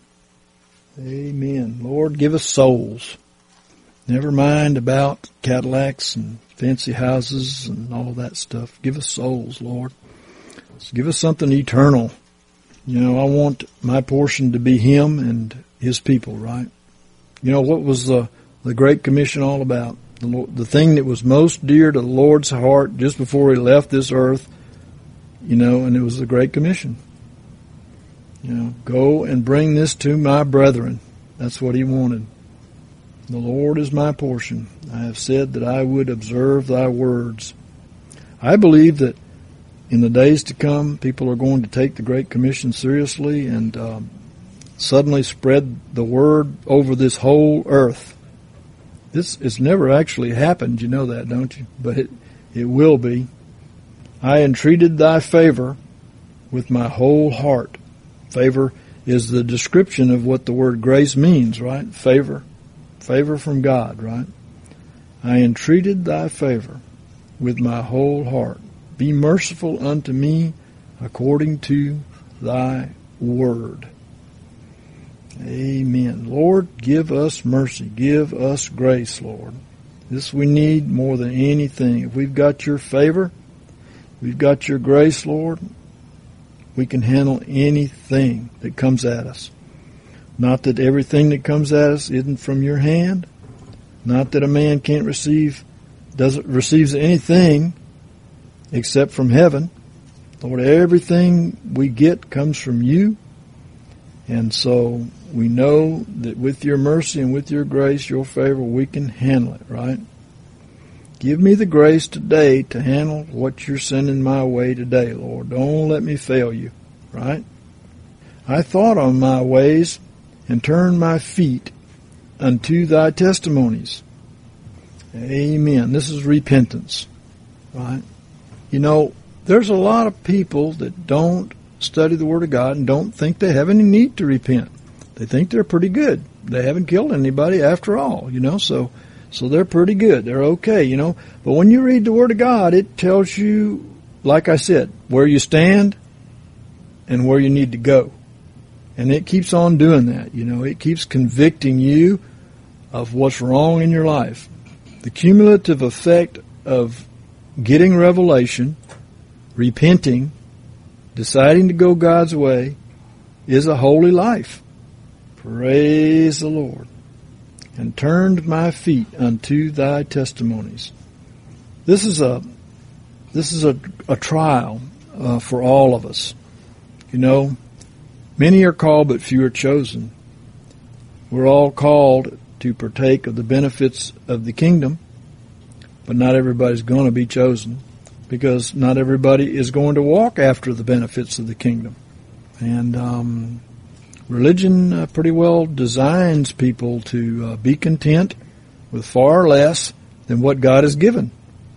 Speaker 1: Amen. Lord, give us souls. Never mind about Cadillacs and fancy houses and all of that stuff. Give us souls, Lord. Give us something eternal. You know, I want my portion to be him and his people, right? You know, what was the, the Great Commission all about? The, Lord, the thing that was most dear to the Lord's heart just before he left this earth, you know, and it was the Great Commission. You know, go and bring this to my brethren. That's what he wanted. The Lord is my portion. I have said that I would observe thy words. I believe that in the days to come, people are going to take the Great Commission seriously and um, suddenly spread the word over this whole earth. This has never actually happened. You know that, don't you? But it, it will be. I entreated thy favor with my whole heart. Favor is the description of what the word grace means, right? Favor. Favor from God, right? I entreated thy favor with my whole heart. Be merciful unto me according to thy word. Amen. Lord, give us mercy. Give us grace, Lord. This we need more than anything. If we've got your favor, we've got your grace, Lord, we can handle anything that comes at us. Not that everything that comes at us isn't from your hand. Not that a man can't receive, doesn't receives anything except from heaven. Lord, everything we get comes from you. And so we know that with your mercy and with your grace, your favor, we can handle it, right? Give me the grace today to handle what you're sending my way today, Lord. Don't let me fail you, right? I thought on my ways and turned my feet unto thy testimonies. Amen. This is repentance, right? You know, there's a lot of people that don't study the Word of God and don't think they have any need to repent. They think they're pretty good. They haven't killed anybody after all, you know, so so they're pretty good. They're okay, you know. But when you read the Word of God, it tells you, like I said, where you stand and where you need to go. And it keeps on doing that, you know. It keeps convicting you of what's wrong in your life. The cumulative effect of getting revelation, repenting, deciding to go God's way, is a holy life. Praise the Lord. And turned my feet unto thy testimonies. This is a this is a, a trial uh, for all of us. You know, many are called, but few are chosen. We're all called to partake of the benefits of the kingdom, but not everybody's going to be chosen, because not everybody is going to walk after the benefits of the kingdom. And um, religion uh, pretty well designs people to uh, be content with far less than what God has given.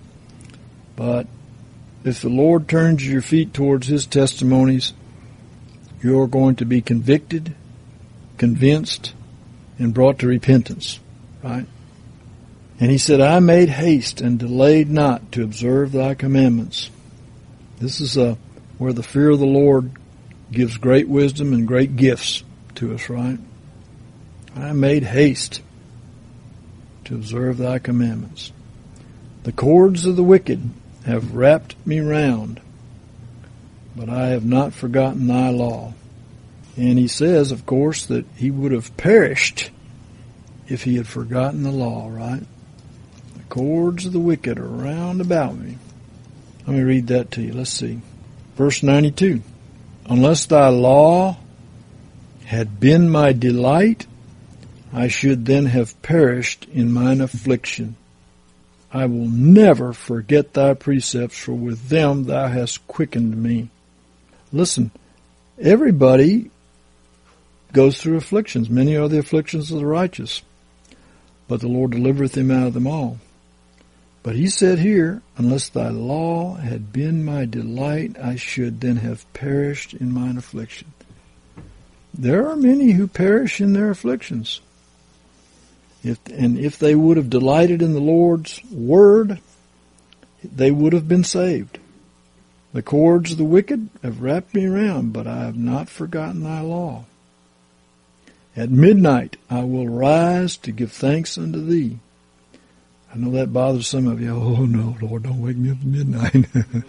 Speaker 1: But if the Lord turns your feet towards His testimonies, you're going to be convicted, convinced, and brought to repentance, right? And he said, I made haste and delayed not to observe thy commandments. This is uh, where the fear of the Lord gives great wisdom and great gifts to us, right? I made haste to observe thy commandments. The cords of the wicked have wrapped me round, but I have not forgotten thy law. And he says, of course, that he would have perished if he had forgotten the law, right? The cords of the wicked are round about me. Let me read that to you. Let's see. Verse ninety-two. Unless thy law had been my delight, I should then have perished in mine affliction. I will never forget thy precepts, for with them thou hast quickened me. Listen, everybody goes through afflictions. Many are the afflictions of the righteous, but the Lord delivereth him out of them all. But he said here, unless thy law had been my delight, I should then have perished in mine affliction. There are many who perish in their afflictions. If, and if they would have delighted in the Lord's word, they would have been saved. The cords of the wicked have wrapped me around, but I have not forgotten thy law. At midnight I will rise to give thanks unto thee. I know that bothers some of you. Oh no, Lord, don't wake me up at midnight.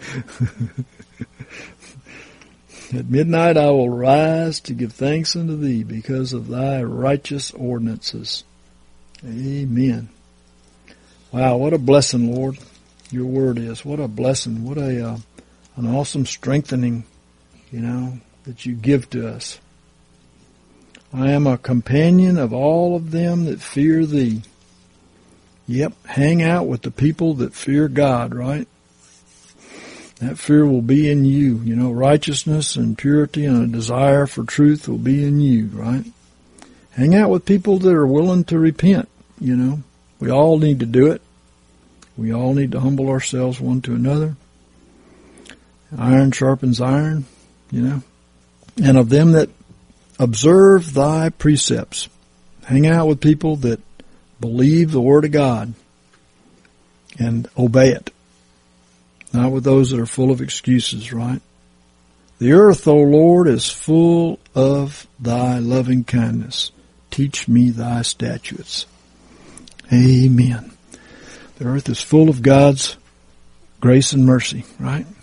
Speaker 1: At midnight I will rise to give thanks unto thee because of thy righteous ordinances. Amen. Wow, what a blessing, Lord, your word is. What a blessing. What a uh, an awesome strengthening, you know, that you give to us. I am a companion of all of them that fear thee. Yep, hang out with the people that fear God, right? That fear will be in you. You know, righteousness and purity and a desire for truth will be in you, right? Hang out with people that are willing to repent, you know. We all need to do it. We all need to humble ourselves one to another. Iron sharpens iron, you know. And of them that observe thy precepts. Hang out with people that believe the word of God and obey it. Not with those that are full of excuses, right? The earth, O Lord, is full of thy loving kindness. Teach me thy statutes. Amen. The earth is full of God's grace and mercy, right?